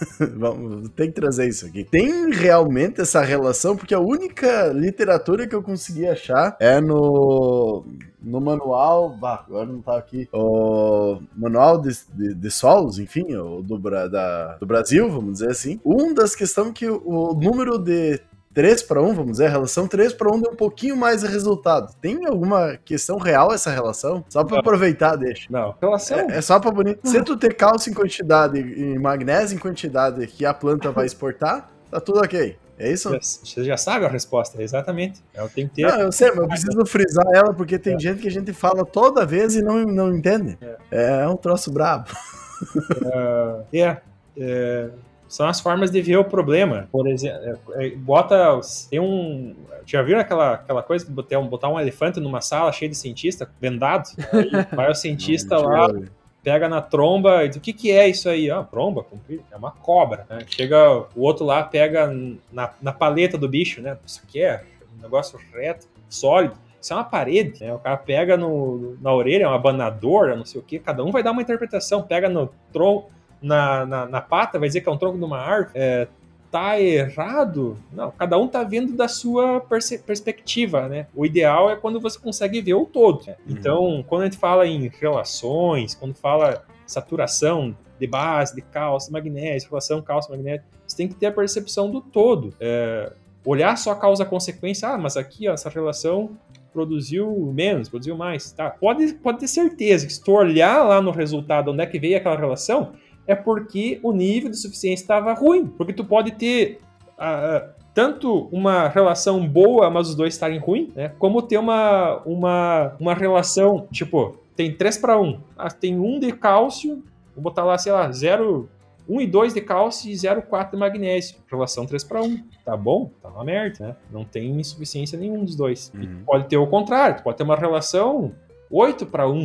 Vamos, tem que trazer isso aqui. Tem realmente essa relação, porque a única literatura que eu consegui achar é no... no manual, bah, agora não tá aqui, o manual de, de, de solos, enfim, o do, da, do Brasil, vamos dizer assim. Um das questões que o, o número de três para um, vamos dizer, a relação três para um deu um pouquinho mais de resultado. Tem alguma questão real essa relação? Só para aproveitar, deixa. Não, relação... É, é só para bonito. Se tu ter cálcio em quantidade e magnésio em quantidade que a planta vai exportar, tá tudo ok. É isso? Você já sabe a resposta, exatamente. Eu tenho que ter... Não, eu sei, mas eu preciso frisar ela, porque tem é. gente que a gente fala toda vez e não, não entende. É, é um troço brabo. Uh, é, é, são as formas de ver o problema. Por exemplo, é, bota... Tem um... Já viram aquela, aquela coisa de botar um, botar um elefante numa sala cheia de cientista, vendado? Aí vai o cientista não, lá... Pega na tromba e diz, o que que é isso aí? Ah, tromba, é uma cobra, né? Chega o outro lá, pega na, na paleta do bicho, né? Isso aqui é um negócio reto, sólido. Isso é uma parede, né? O cara pega no, na orelha, é uma abanadora, não sei o que. Cada um vai dar uma interpretação. Pega no tronco, na, na, na pata, vai dizer que é um tronco de uma árvore. É, tá errado? Não, cada um tá vendo da sua perce- perspectiva, né? O ideal é quando você consegue ver o todo. Né? Uhum. Então, quando a gente fala em relações, quando fala saturação de base, de cálcio, magnésio, relação cálcio-magnésio, você tem que ter a percepção do todo. É, olhar só a causa-consequência, ah, mas aqui ó, essa relação produziu menos, produziu mais. Tá? Pode, pode ter certeza que se tu olhar lá no resultado onde é que veio aquela relação, é porque o nível de suficiência estava ruim. Porque tu pode ter uh, tanto uma relação boa, mas os dois estarem ruins, né? Como ter uma, uma, uma relação, tipo, tem três para um. Ah, tem um de cálcio, vou botar lá, sei lá, zero, um e dois de cálcio e zero vírgula quatro de magnésio. Relação três para um. Tá bom? Tá uma merda, né? Não tem insuficiência nenhum dos dois. Uhum. E pode ter o contrário, tu pode ter uma relação oito para um.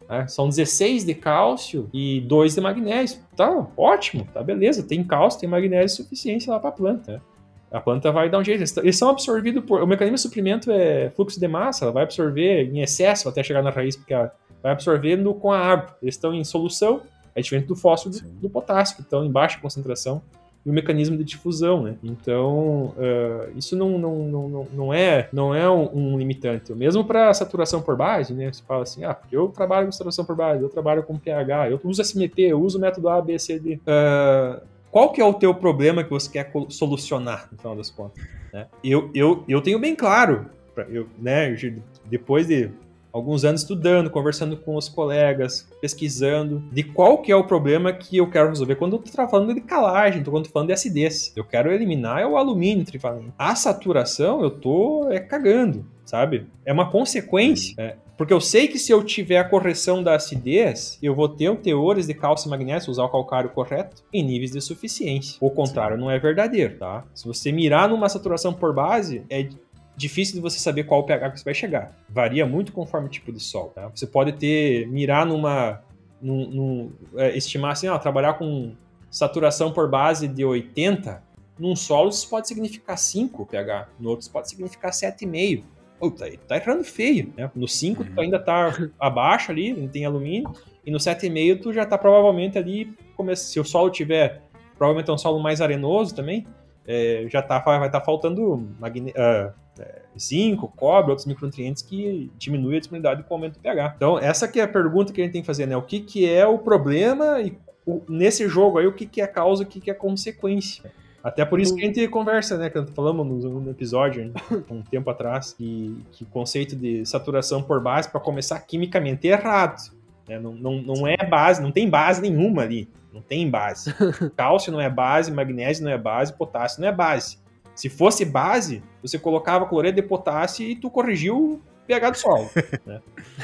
Né? São dezesseis de cálcio e dois de magnésio. Tá ótimo, tá beleza. Tem cálcio, tem magnésio suficiente lá para a planta. Né? A planta vai dar um jeito. Eles são absorvidos por... O mecanismo de suprimento é fluxo de massa. Ela vai absorver em excesso até chegar na raiz, porque ela vai absorvendo com a água. Eles estão em solução. É diferente do fósforo do, do potássio, que estão em baixa concentração. E o mecanismo de difusão, né? Então, uh, isso não, não, não, não é, não é um, um limitante. Mesmo para saturação por base, né? Você fala assim, ah, porque eu trabalho com saturação por base, eu trabalho com pH, eu uso S M P, eu uso o método A, B, C, D. Uh, qual que é o teu problema que você quer solucionar, no final das contas? Né? Eu, eu, eu tenho bem claro, eu, né, depois de alguns anos estudando, conversando com os colegas, pesquisando, de qual que é o problema que eu quero resolver. Quando eu estou falando de calagem, quando eu estou falando de acidez, eu quero eliminar é o alumínio trivalente. A saturação, eu tô é, cagando, sabe? É uma consequência, é, porque eu sei que se eu tiver a correção da acidez, eu vou ter teores de cálcio e magnésio, usar o calcário correto, em níveis de suficiência. O contrário não é verdadeiro, tá? Se você mirar numa saturação por base, é difícil de você saber qual o pH que você vai chegar. Varia muito conforme o tipo de solo. Tá? Você pode ter, mirar numa, num, num, é, estimar assim, ó, trabalhar com saturação por base de oitenta, num solo isso pode significar cinco pH, no outro isso pode significar sete vírgula cinco. Oh, tá, tá errando feio, né? No cinco uhum. tu ainda tá abaixo ali, não tem alumínio, e no sete vírgula cinco tu já tá provavelmente ali, se o solo tiver, provavelmente é um solo mais arenoso também, é, já tá, vai estar tá faltando magne, uh, é, zinco, cobre, outros micronutrientes que diminuem a disponibilidade com o aumento do pH. Então, essa que é a pergunta que a gente tem que fazer, né? O que, que é o problema e o, nesse jogo aí, o que, que é a causa e o que, que é a consequência? Até por isso que a gente conversa, né? Que falamos no episódio, um tempo atrás, que, que o conceito de saturação por base, para começar quimicamente, é errado. Né? Não, não, não é base, não tem base nenhuma ali. Não tem base. Cálcio não é base, magnésio não é base, potássio não é base. Se fosse base, você colocava cloreto de potássio e tu corrigiu o pH do solo. Né?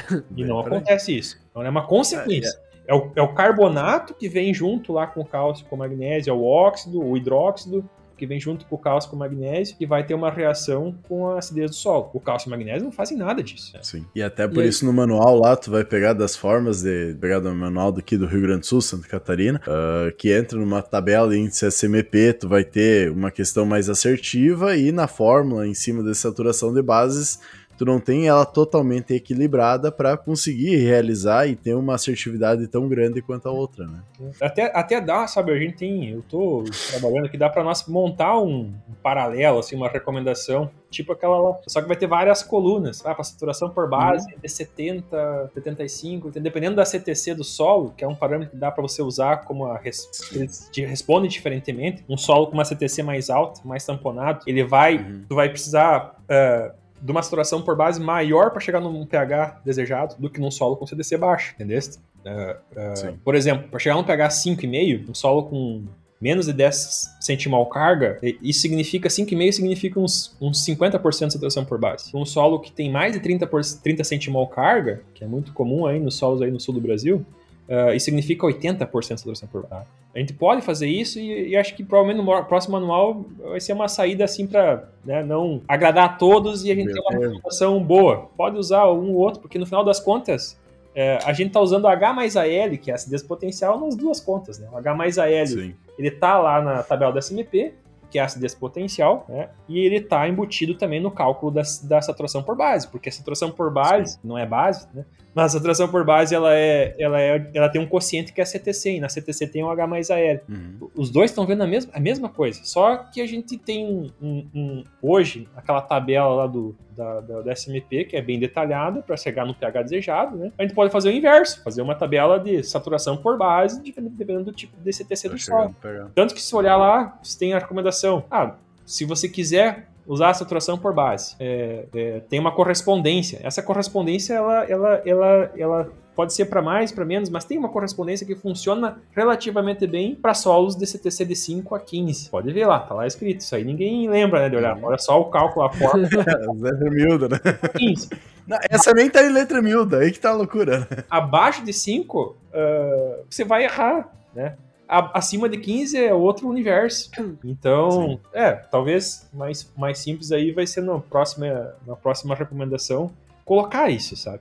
E não acontece isso. Então é uma consequência. É o, é o carbonato que vem junto lá com o cálcio, com o magnésio, é o óxido, o hidróxido, que vem junto com o cálcio com o magnésio e vai ter uma reação com a acidez do solo. O cálcio e o magnésio não fazem nada disso. Né? Sim. E até por e isso aí... no manual lá, tu vai pegar das formas de... pegar do manual daqui do Rio Grande do Sul, Santa Catarina, uh, que entra numa tabela de índice S M P, tu vai ter uma questão mais assertiva e na fórmula, em cima de saturação de bases, tu não tem ela totalmente equilibrada para conseguir realizar e ter uma assertividade tão grande quanto a outra, né? Até, até dá, sabe, a gente tem, eu tô trabalhando aqui, dá para nós montar um, um paralelo, assim, uma recomendação, tipo aquela lá, só que vai ter várias colunas, ah, para saturação por base, uhum. de setenta, setenta e cinco, dependendo da C T C do solo, que é um parâmetro que dá para você usar como a res, ele responde diferentemente, um solo com uma C T C mais alta, mais tamponado, ele vai, uhum. tu vai precisar... Uh, de uma saturação por base maior para chegar num pH desejado do que num solo com C D C baixo, entendeu? Uh, uh, por exemplo, para chegar num pH cinco vírgula cinco, um solo com menos de dez centimol carga, isso significa, cinco vírgula cinco significa uns, uns cinquenta por cento de saturação por base. Um solo que tem mais de trinta, por, trinta centimol carga, que é muito comum aí nos solos aí no sul do Brasil, uh, isso significa oitenta por cento de saturação por base. A gente pode fazer isso e, e acho que provavelmente no próximo manual vai ser uma saída assim para, né, não agradar a todos e a gente ter uma recomendação boa. Pode usar um ou outro, porque no final das contas é, a gente está usando H mais A L, que é a acidez potencial, nas duas contas. Né? O H mais A L, sim, ele está lá na tabela da S M P, que é a acidez potencial, né? E ele está embutido também no cálculo da, da saturação por base, porque a saturação por base, sim, não é base, né? Mas a saturação por base, ela, é, ela, é, ela tem um quociente que é a C T C, e na C T C tem o H mais A L. Uhum. Os dois estão vendo a mesma, a mesma coisa, só que a gente tem um, um, um, hoje aquela tabela lá do, da, da, da S M P, que é bem detalhada para chegar no pH desejado, né? A gente pode fazer o inverso, fazer uma tabela de saturação por base, dependendo do tipo de C T C do solo. Tanto que se olhar lá, você tem a recomendação, ah, se você quiser usar a saturação por base, é, é, tem uma correspondência. Essa correspondência, ela, ela, ela, ela pode ser para mais, para menos, mas tem uma correspondência que funciona relativamente bem para solos de C T C de cinco a quinze. Pode ver lá, tá lá escrito. Isso aí ninguém lembra, né, de olhar. Olha só o cálculo, a forma. Letra miúda, né? quinze. Não, essa nem tá em letra miúda, aí que tá a loucura. Né? Abaixo de cinco, uh, você vai errar, né? Acima de quinze é outro universo. Então, sim, é, talvez mais, mais simples aí vai ser na próxima, na próxima recomendação colocar isso, sabe?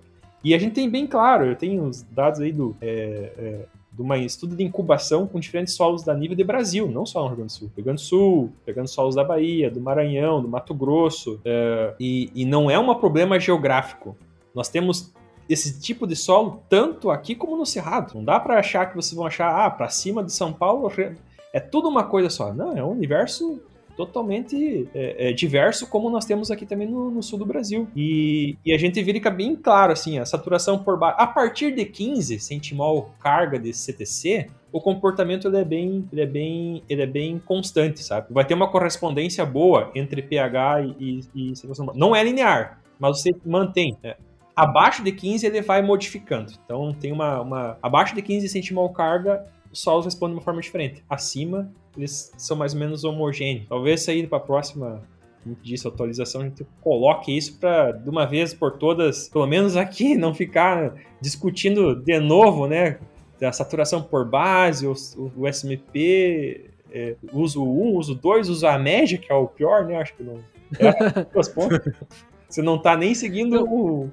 E a gente tem bem claro, eu tenho os dados aí do... É, é, de um estudo de incubação com diferentes solos da nível de Brasil, não só no Rio Grande do Sul. Rio Grande do Sul, pegando solos da Bahia, do Maranhão, do Mato Grosso, uh, e, e não é um problema geográfico. Nós temos esse tipo de solo tanto aqui como no Cerrado. Não dá para achar que vocês vão achar, ah, para cima de São Paulo é tudo uma coisa só. Não, é um universo totalmente é, é, diverso, como nós temos aqui também no, no sul do Brasil. E, e a gente verifica bem claro, assim, a saturação por baixo. A partir de quinze centimol carga de C T C, o comportamento ele é, bem, ele, é bem, ele é bem constante, sabe? Vai ter uma correspondência boa entre pH e, e, e saturação. Não é linear, mas você mantém, né? Abaixo de quinze ele vai modificando. Então tem uma... uma abaixo de quinze centimol carga, os solos respondem de uma forma diferente. Acima, eles são mais ou menos homogêneos. Talvez sair para a próxima, como disse, atualização, a gente coloque isso para, de uma vez por todas, pelo menos aqui, não ficar discutindo de novo, né? Da saturação por base, o, o S M P, é, uso um, uso dois, uso a média, que é o pior, né? Acho que não. É, duas pontas. Você não está nem seguindo o,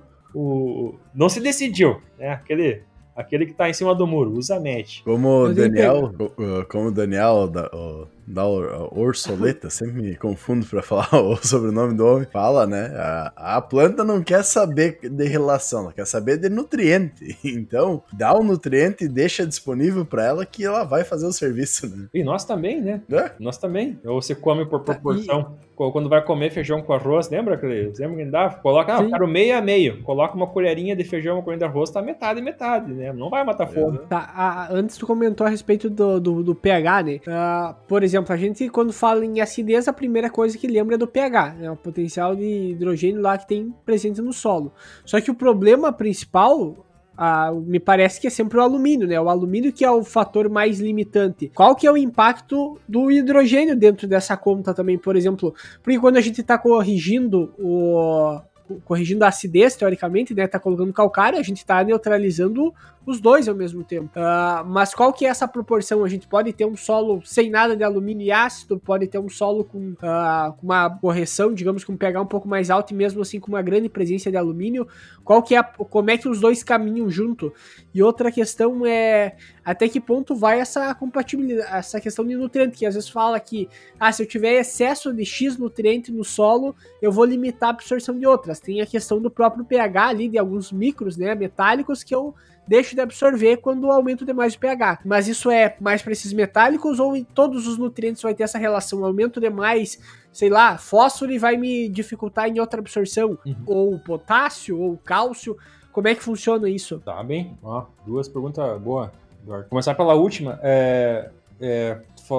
o. Não se decidiu, né? Aquele. Aquele que tá em cima do muro, usa a match. Como o Daniel, como o Daniel da, o, da Orsoleta, sempre me confundo pra falar o sobrenome do homem, fala, né? A, a planta não quer saber de relação, ela quer saber de nutriente. Então, dá o nutriente e deixa disponível pra ela que ela vai fazer o serviço, né? E nós também, né? É? Nós também. Ou você come por proporção. E... Quando vai comer feijão com arroz, lembra aquele? Lembra que dá? Coloca, ah, eu quero meio a meio. Coloca uma colherinha de feijão, uma colherinha de arroz, tá metade e metade, né? Não vai matar fome. Tá, a, antes tu comentou a respeito do, do, do pH, né? Uh, por exemplo, a gente quando fala em acidez, a primeira coisa que lembra é do pH, né? O potencial de hidrogênio lá que tem presente no solo. Só que o problema principal... Ah, me parece que é sempre o alumínio, né? O alumínio que é o fator mais limitante. Qual que é o impacto do hidrogênio dentro dessa conta também, por exemplo? Porque quando a gente está corrigindo o... corrigindo a acidez, teoricamente, né? Tá colocando calcário, a gente tá neutralizando os dois ao mesmo tempo. Uh, mas qual que é essa proporção? A gente pode ter um solo sem nada de alumínio e ácido, pode ter um solo com, uh, com uma correção, digamos, com um pH um pouco mais alto e mesmo assim com uma grande presença de alumínio. Qual que é a, como é que os dois caminham junto? E outra questão é até que ponto vai essa compatibilidade, essa questão de nutriente, que às vezes fala que ah, se eu tiver excesso de X nutriente no solo, eu vou limitar a absorção de outras. Tem a questão do próprio pH ali, de alguns micros, né, metálicos, que eu deixo de absorver quando eu aumento demais o pH. Mas isso é mais para esses metálicos ou em todos os nutrientes vai ter essa relação? Eu aumento demais, sei lá, fósforo e vai me dificultar em outra absorção? Uhum. Ou potássio, ou cálcio? Como é que funciona isso? Tá bem. Ó, duas perguntas boas, Eduardo. Começar pela última. É, é,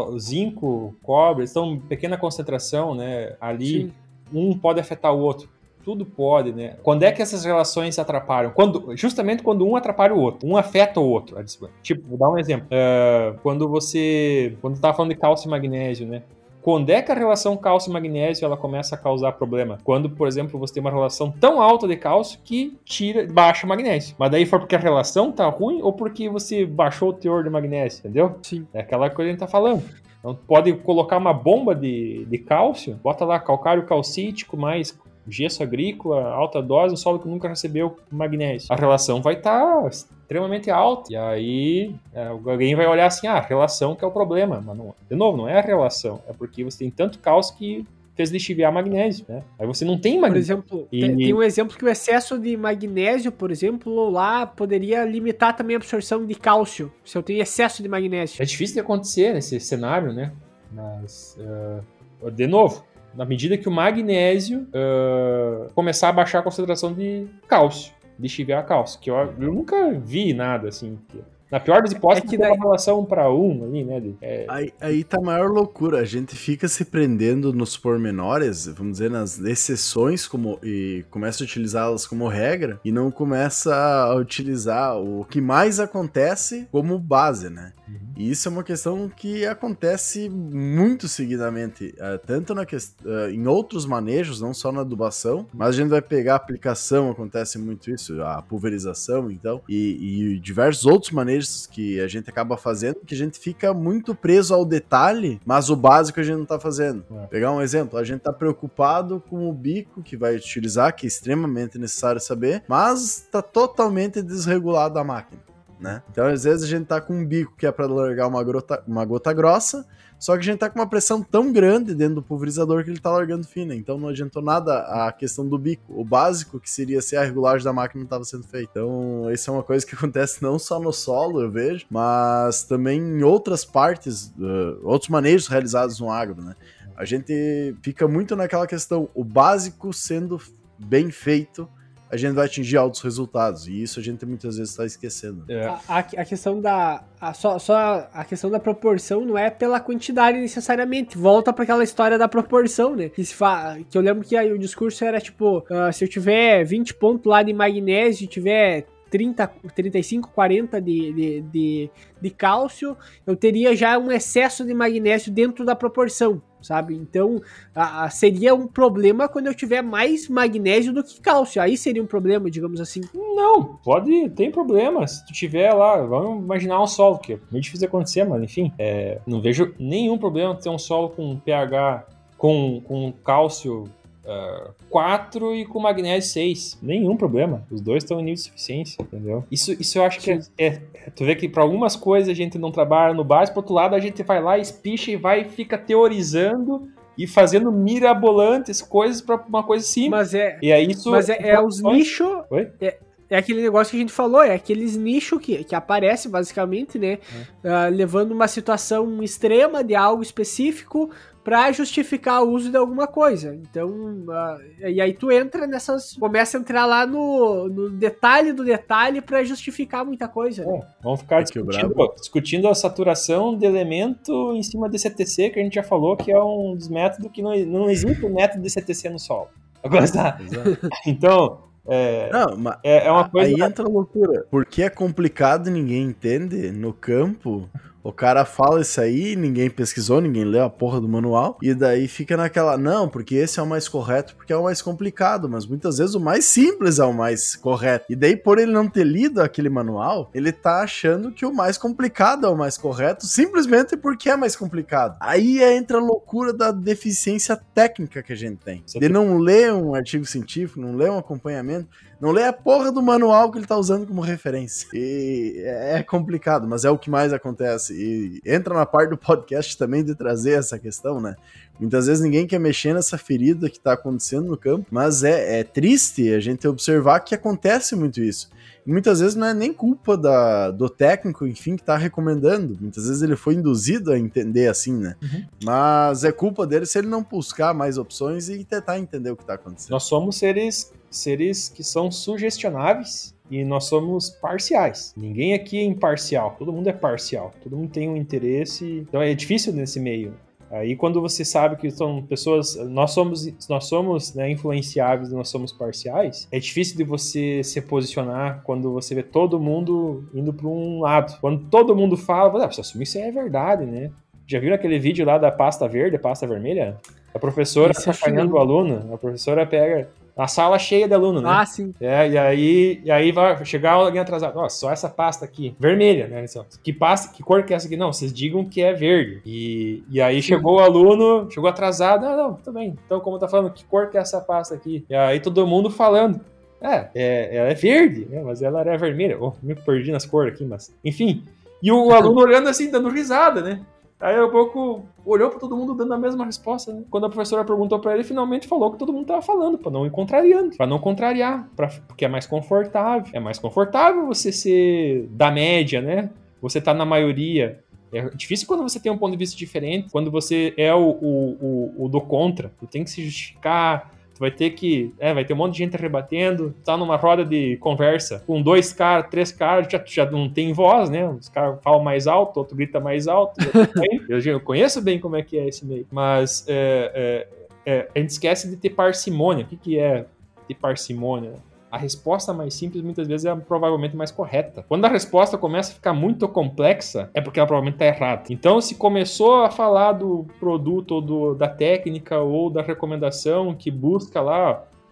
zinco, cobre, estão em pequena concentração, né? Ali, sim, um pode afetar o outro. Tudo pode, né? Quando é que essas relações se atrapalham? Quando, justamente quando um atrapalha o outro. Um afeta o outro. Tipo, vou dar um exemplo. Uh, quando você... Quando você tava falando de cálcio e magnésio, né? Quando é que a relação cálcio e magnésio ela começa a causar problema? Quando, por exemplo, você tem uma relação tão alta de cálcio que tira, baixa o magnésio. Mas daí foi porque a relação tá ruim ou porque você baixou o teor de magnésio, entendeu? Sim. É aquela coisa que a gente tá falando. Então, pode colocar uma bomba de, de cálcio, bota lá calcário calcítico mais gesso agrícola, alta dose, um solo que nunca recebeu magnésio. A relação vai estar tá extremamente alta. E aí é, alguém vai olhar assim, ah, a relação que é o problema. Mas não, de novo, não é a relação. É porque você tem tanto cálcio que fez lixiviar magnésio, né? Aí você não tem magnésio. Por exemplo, e... tem, tem um exemplo que o excesso de magnésio, por exemplo, lá poderia limitar também a absorção de cálcio, se eu tenho excesso de magnésio. É difícil de acontecer nesse cenário, né? Mas, uh, de novo, na medida que o magnésio uh, começar a baixar a concentração de cálcio, de lixiviar cálcio, que eu, eu nunca vi nada assim. Que, na pior das hipóteses, é que tem daí... uma relação um para um ali, né? De, é... aí, aí tá a maior loucura. A gente fica se prendendo nos pormenores, vamos dizer, nas exceções, como, e começa a utilizá-las como regra, e não começa a utilizar o que mais acontece como base, né? Uhum. E isso é uma questão que acontece muito seguidamente, uh, tanto na que, uh, em outros manejos, não só na adubação, mas a gente vai pegar a aplicação, acontece muito isso, a pulverização, então, e, e diversos outros manejos manejos que a gente acaba fazendo, que a gente fica muito preso ao detalhe, mas o básico a gente não tá fazendo. É. Pegar um exemplo, a gente tá preocupado com o bico que vai utilizar, que é extremamente necessário saber, mas tá totalmente desregulado a máquina, né? Então, às vezes a gente tá com um bico que é para largar uma gota, uma gota grossa, só que a gente tá com uma pressão tão grande dentro do pulverizador que ele tá largando fina. Então não adiantou nada a questão do bico. O básico, que seria ser a regulagem da máquina, não estava sendo feito. Então isso é uma coisa que acontece não só no solo, eu vejo, mas também em outras partes, uh, outros manejos realizados no agro, né? A gente fica muito naquela questão, o básico sendo bem feito, a gente vai atingir altos resultados, e isso a gente muitas vezes está esquecendo. É. A, a, a questão da a, só, só a questão da proporção não é pela quantidade necessariamente, volta para aquela história da proporção, né? Que, se fa, que eu lembro que aí o discurso era tipo, uh, se eu tiver vinte pontos lá de magnésio e tiver trinta, trinta e cinco, quarenta de, de, de, de cálcio, eu teria já um excesso de magnésio dentro da proporção, sabe? Então, a, a, seria um problema quando eu tiver mais magnésio do que cálcio. Aí seria um problema, digamos assim. Não, pode, tem problema. Se tu tiver lá, vamos imaginar um solo, que é meio difícil de acontecer, mas enfim, é, não vejo nenhum problema ter um solo com pH, com, com cálcio Uh, quatro e com magnésio seis. Nenhum problema. Os dois estão em nível de suficiência, entendeu? Isso, isso eu acho que é, é... Tu vê que para algumas coisas a gente não trabalha no básico, por outro lado a gente vai lá, espicha e vai e fica teorizando e fazendo mirabolantes coisas para uma coisa simples. Mas é, e é isso, mas é, é os nichos... É, é aquele negócio que a gente falou, é aqueles nichos que, que aparece basicamente, né? É. Uh, levando uma situação extrema de algo específico para justificar o uso de alguma coisa. Então, uh, e aí tu entra nessas... Começa a entrar lá no, no detalhe do detalhe para justificar muita coisa. Né? É, vamos ficar discutindo, discutindo a saturação de elemento em cima de C T C, que a gente já falou que é um dos métodos que não, não existe um método de C T C no solo. Agora tá. Então... É, não, mas é, é uma coisa... Aí entra a loucura. Porque é complicado e ninguém entende no campo. O cara fala isso aí, ninguém pesquisou, ninguém leu a porra do manual, e daí fica naquela, não, porque esse é o mais correto, porque é o mais complicado, mas muitas vezes o mais simples é o mais correto. E daí, por ele não ter lido aquele manual, ele tá achando que o mais complicado é o mais correto, simplesmente porque é mais complicado. Aí entra a loucura da deficiência técnica que a gente tem. De não ler um artigo científico, não ler um acompanhamento, não ler a porra do manual que ele tá usando como referência. E é complicado, mas é o que mais acontece. E entra na parte do podcast também de trazer essa questão, né? Muitas vezes ninguém quer mexer nessa ferida que tá acontecendo no campo, mas é, é triste a gente observar que acontece muito isso. E muitas vezes não é nem culpa da, do técnico, enfim, que tá recomendando. Muitas vezes ele foi induzido a entender assim, né? Uhum. Mas é culpa dele se ele não buscar mais opções e tentar entender o que tá acontecendo. Nós somos seres, seres que são sugestionáveis e nós somos parciais. Ninguém aqui é imparcial. Todo mundo é parcial. Todo mundo tem um interesse. Então é difícil nesse meio. Aí quando você sabe que são pessoas, nós somos, nós somos né, influenciáveis, nós somos parciais, é difícil de você se posicionar quando você vê todo mundo indo para um lado. Quando todo mundo fala, ah, precisa assumir isso é verdade, né? Já viram aquele vídeo lá da pasta verde, a pasta vermelha? A professora sacaneando o aluno, a professora pega... A sala cheia de aluno, né? Ah, sim. É, e aí, e aí vai chegar alguém atrasado. Ó, só essa pasta aqui, vermelha, né? Que pasta, que cor que é essa aqui? Não, vocês digam que é verde. E, e aí sim. Chegou o aluno, chegou atrasado. Não, não, tudo bem. Então, como tá falando, que cor que é essa pasta aqui? E aí todo mundo falando. É, é ela é verde, né? Mas ela era vermelha. Oh, me perdi nas cores aqui, mas... Enfim. E o aluno olhando assim, dando risada, né? Aí um pouco olhou para todo mundo dando a mesma resposta, né? Quando a professora perguntou para ele, finalmente falou que todo mundo tava falando, para não ir contrariando, para não contrariar, pra, porque é mais confortável. É mais confortável você ser da média, né? Você tá na maioria. É difícil quando você tem um ponto de vista diferente, quando você é o, o, o, o do contra. Tu tem que se justificar, tu vai ter que... É, vai ter um monte de gente rebatendo, tá numa roda de conversa com dois caras, três caras, já, já não tem voz, né? Os caras falam mais alto, outro grita mais alto. eu, eu conheço bem como é que é esse meio. Mas é, é, é, a gente esquece de ter parcimônia. O que, que é ter parcimônia? A resposta mais simples, muitas vezes, é provavelmente mais correta. Quando a resposta começa a ficar muito complexa, é porque ela provavelmente está errada. Então, se começou a falar do produto, ou do, da técnica, ou da recomendação que busca lá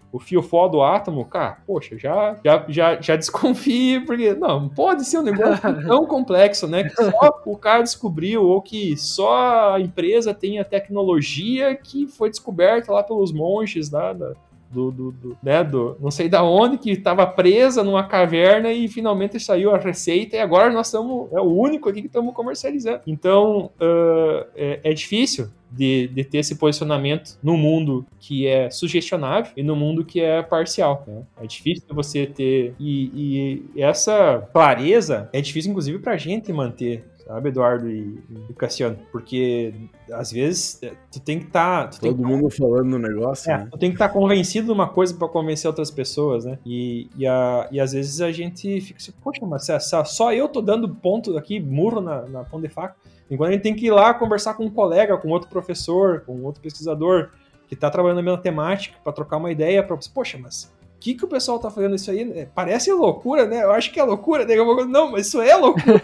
o fio fó do átomo, cara, poxa, já, já, já, já desconfie, porque não pode ser um negócio tão complexo, né, que só o cara descobriu, ou que só a empresa tem a tecnologia que foi descoberta lá pelos monges lá da, do, do, do, né, do, não sei da onde, que estava presa numa caverna e finalmente saiu a receita e agora nós estamos, é o único aqui que estamos comercializando. Então, uh, é, é difícil De, de ter esse posicionamento no mundo que é sugestionável e no mundo que é parcial, né? É difícil você ter... E, e essa clareza é difícil, inclusive, pra gente manter, sabe, Eduardo e, e Cassiano? Porque, às vezes, tu tem que estar... Tá, Todo que mundo tá, falando no negócio, é, né? Tu tem que estar tá convencido de uma coisa para convencer outras pessoas, né? E, e, a, e, às vezes, a gente fica assim, poxa, mas essa, só eu tô dando ponto aqui, murro na, na ponta de faca. Enquanto a gente tem que ir lá conversar com um colega, com outro professor, com outro pesquisador que está trabalhando na mesma temática para trocar uma ideia, para poxa, mas o que, que o pessoal está fazendo isso aí? Parece loucura, né? Eu acho que é loucura. Né? Eu, não, mas isso é loucura.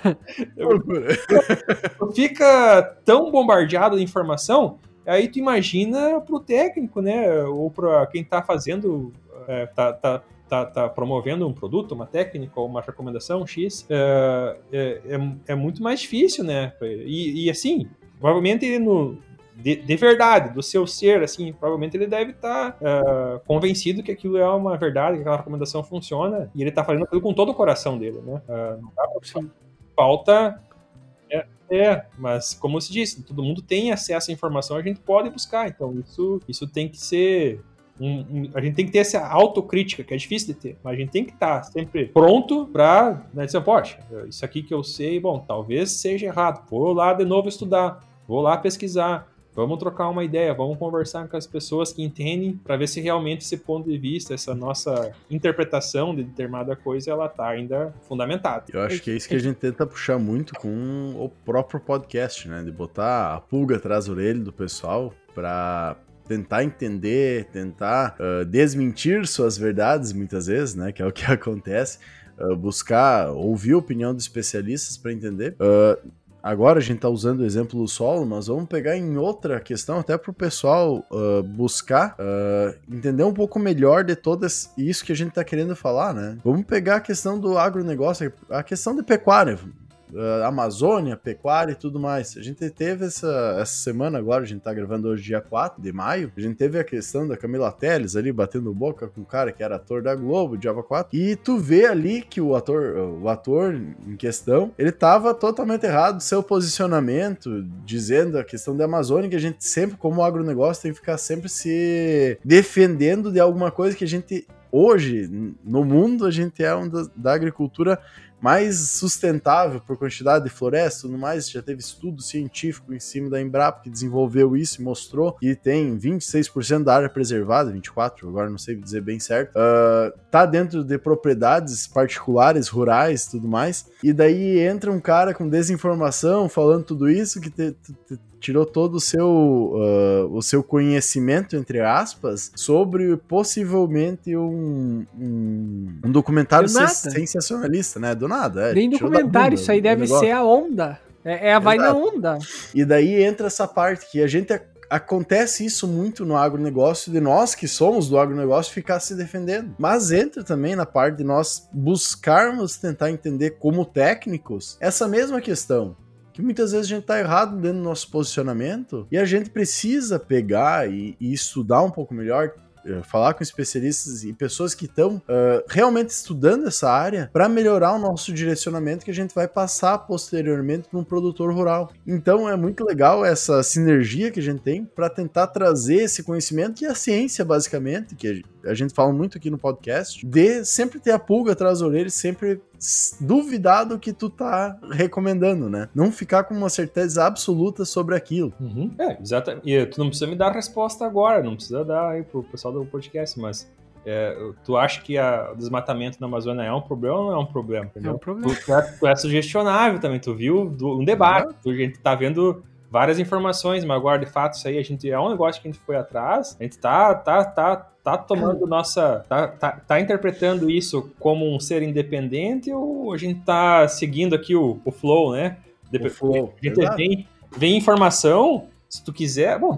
Eu, fica tão bombardeado de informação, aí tu imagina para o técnico, né? Ou para quem está fazendo, é, tá, tá, Tá, tá promovendo um produto, uma técnica ou uma recomendação X, é, é, é muito mais difícil, né? E, e assim, provavelmente ele no, de, de verdade, do seu ser, assim, provavelmente ele deve estar tá, é, convencido que aquilo é uma verdade, que aquela recomendação funciona, e ele está fazendo aquilo com todo o coração dele, né? É, não dá pra, falta... É, é, mas como se disse, todo mundo tem acesso à informação, a gente pode buscar, então isso, isso tem que ser... Um, um, a gente tem que ter essa autocrítica, que é difícil de ter, mas a gente tem que estar sempre pronto para, né, dizer, poxa, isso aqui que eu sei, bom, talvez seja errado, vou lá de novo estudar, vou lá pesquisar, vamos trocar uma ideia, vamos conversar com as pessoas que entendem para ver se realmente esse ponto de vista, essa nossa interpretação de determinada coisa, ela está ainda fundamentada. Eu acho que é isso que a gente tenta puxar muito com o próprio podcast, né, de botar a pulga atrás da orelha do pessoal para tentar entender, tentar uh, desmentir suas verdades, muitas vezes, né, que é o que acontece, uh, buscar, ouvir a opinião de especialistas para entender. Uh, agora a gente está usando o exemplo do solo, mas vamos pegar em outra questão, até para o pessoal uh, buscar uh, entender um pouco melhor de todo isso que a gente está querendo falar, né? Vamos pegar a questão do agronegócio, a questão de pecuária, Uh, Amazônia, pecuária e tudo mais. A gente teve essa, essa semana agora, a gente tá gravando hoje dia quatro de maio, a gente teve a questão da Camila Telles ali batendo boca com um cara que era ator da Globo, Java quatro, e tu vê ali que o ator, o ator em questão, ele tava totalmente errado, seu posicionamento, dizendo a questão da Amazônia, que a gente sempre, como agronegócio, tem que ficar sempre se defendendo de alguma coisa que a gente, hoje, no mundo, a gente é um da, da agricultura mais sustentável por quantidade de floresta e tudo mais. Já teve estudo científico em cima da Embrapa que desenvolveu isso e mostrou que tem vinte e seis por cento da área preservada, vinte e quatro por cento, agora não sei dizer bem certo, uh, tá dentro de propriedades particulares, rurais e tudo mais, e daí entra um cara com desinformação falando tudo isso que te, te, te, tirou todo o seu, uh, o seu conhecimento, entre aspas, sobre possivelmente um, um, um documentário sensacionalista, né? Do nada. É, nem documentário, isso aí deve ser a onda. É, é a vai na onda. E daí entra essa parte que a gente... Acontece isso muito no agronegócio, de nós que somos do agronegócio ficar se defendendo. Mas entra também na parte de nós buscarmos tentar entender como técnicos essa mesma questão. Que muitas vezes a gente tá errado dentro do nosso posicionamento e a gente precisa pegar e, e estudar um pouco melhor, falar com especialistas e pessoas que estão uh, realmente estudando essa área para melhorar o nosso direcionamento que a gente vai passar posteriormente para um produtor rural. Então é muito legal essa sinergia que a gente tem para tentar trazer esse conhecimento que é a ciência, basicamente, que a gente fala muito aqui no podcast, de sempre ter a pulga atrás da orelha, sempre duvidar do que tu tá recomendando, né? Não ficar com uma certeza absoluta sobre aquilo. Uhum. É, exatamente. E tu não precisa me dar a resposta agora, não precisa dar aí pro pessoal do podcast, mas é, tu acha que a, o desmatamento na Amazônia é um problema ou não é um problema? Entendeu? É um problema. Tu, tu, é, tu é sugestionável também, tu viu do, um debate, tu, a gente tá vendo várias informações, mas agora, de fato, isso aí a gente, é um negócio que a gente foi atrás, a gente tá, tá, tá, tá tomando nossa... Tá, tá, tá interpretando isso como um ser independente ou a gente tá seguindo aqui o, o flow, né? O flow, a gente vem, vem informação, se tu quiser... Bom,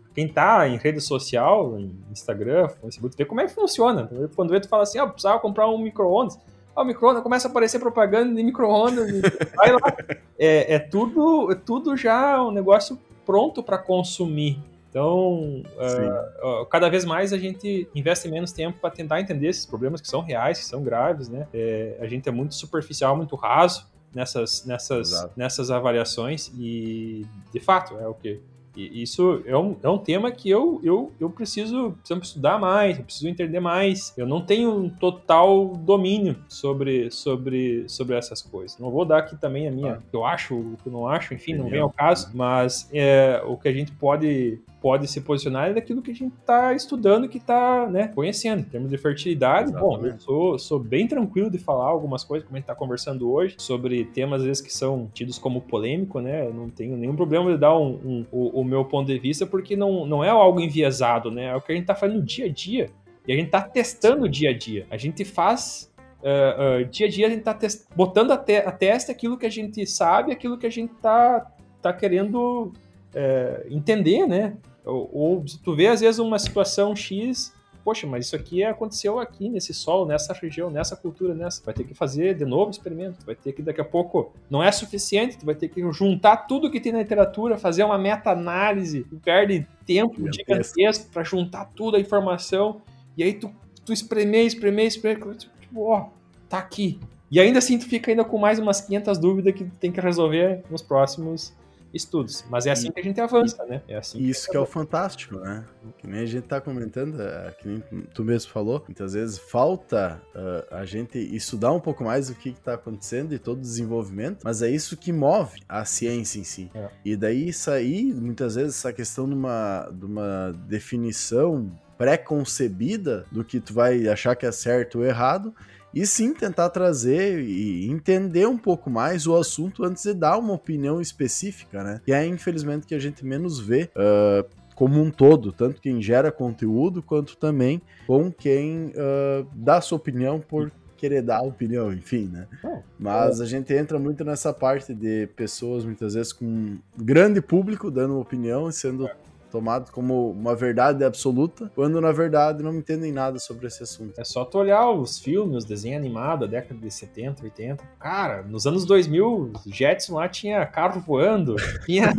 quem tá em rede social, em Instagram, Facebook, vê como é que funciona. Quando vê, tu fala assim, ah, precisava comprar um micro-ondas. Ah, o micro-ondas, começa a aparecer propaganda de micro-ondas, vai lá. É, é, tudo, é tudo já um negócio pronto para consumir. Então, uh, uh, cada vez mais a gente investe menos tempo para tentar entender esses problemas que são reais, que são graves, né? É, a gente é muito superficial, muito raso nessas, nessas, nessas avaliações e, de fato, é o que... E isso é um, é um tema que eu, eu, eu preciso, preciso estudar mais, eu preciso entender mais. Eu não tenho um total domínio sobre, sobre, sobre essas coisas. Não vou dar aqui também a minha, o que eu acho, o que eu não acho, enfim, não vem ao caso. Mas é, o que a gente pode, pode se posicionar é daquilo que a gente está estudando, que está, né, conhecendo. Em termos de fertilidade, Exatamente. Bom, eu sou, sou bem tranquilo de falar algumas coisas, como a gente está conversando hoje, sobre temas, às vezes, que são tidos como polêmico, né? Eu não tenho nenhum problema de dar um, um, um, um meu ponto de vista, porque não, não é algo enviesado, né? É o que a gente tá fazendo no dia a dia. E a gente tá testando o dia a dia. A gente faz... Uh, uh, dia a dia a gente tá test... botando a, te... a testa aquilo que a gente sabe, aquilo que a gente tá, tá querendo uh, entender, né? Ou, ou tu vê, às vezes, uma situação X... Poxa, mas isso aqui aconteceu aqui, nesse solo, nessa região, nessa cultura, nessa. Vai ter que fazer de novo experimento, vai ter que, daqui a pouco, não é suficiente, tu vai ter que juntar tudo que tem na literatura, fazer uma meta-análise, tu perde tempo gigantesco para juntar toda a informação, e aí tu, tu espremer, espremer, espremer, tipo, ó, tá aqui. E ainda assim tu fica ainda com mais umas quinhentas dúvidas que tu tem que resolver nos próximos estudos, mas é assim que a gente avança, né? É assim Isso que, que é o fantástico, né? Que nem a gente tá comentando, que nem tu mesmo falou, muitas vezes falta uh, a gente estudar um pouco mais o que que tá acontecendo e todo o desenvolvimento, mas é isso que move a ciência em si. É. E daí isso aí, muitas vezes, essa questão de uma, de uma definição pré-concebida do que tu vai achar que é certo ou errado, e sim tentar trazer e entender um pouco mais o assunto antes de dar uma opinião específica, né? E é, infelizmente, que a gente menos vê uh, como um todo, tanto quem gera conteúdo, quanto também com quem uh, dá sua opinião por querer dar opinião, enfim, né? Mas a gente entra muito nessa parte de pessoas, muitas vezes, com um grande público dando opinião e sendo tomado como uma verdade absoluta, quando na verdade não entendem nada sobre esse assunto. É só tu olhar os filmes, os desenhos animados da década de setenta, oitenta. Cara, nos anos dois mil, Jetson lá tinha carro voando, tinha,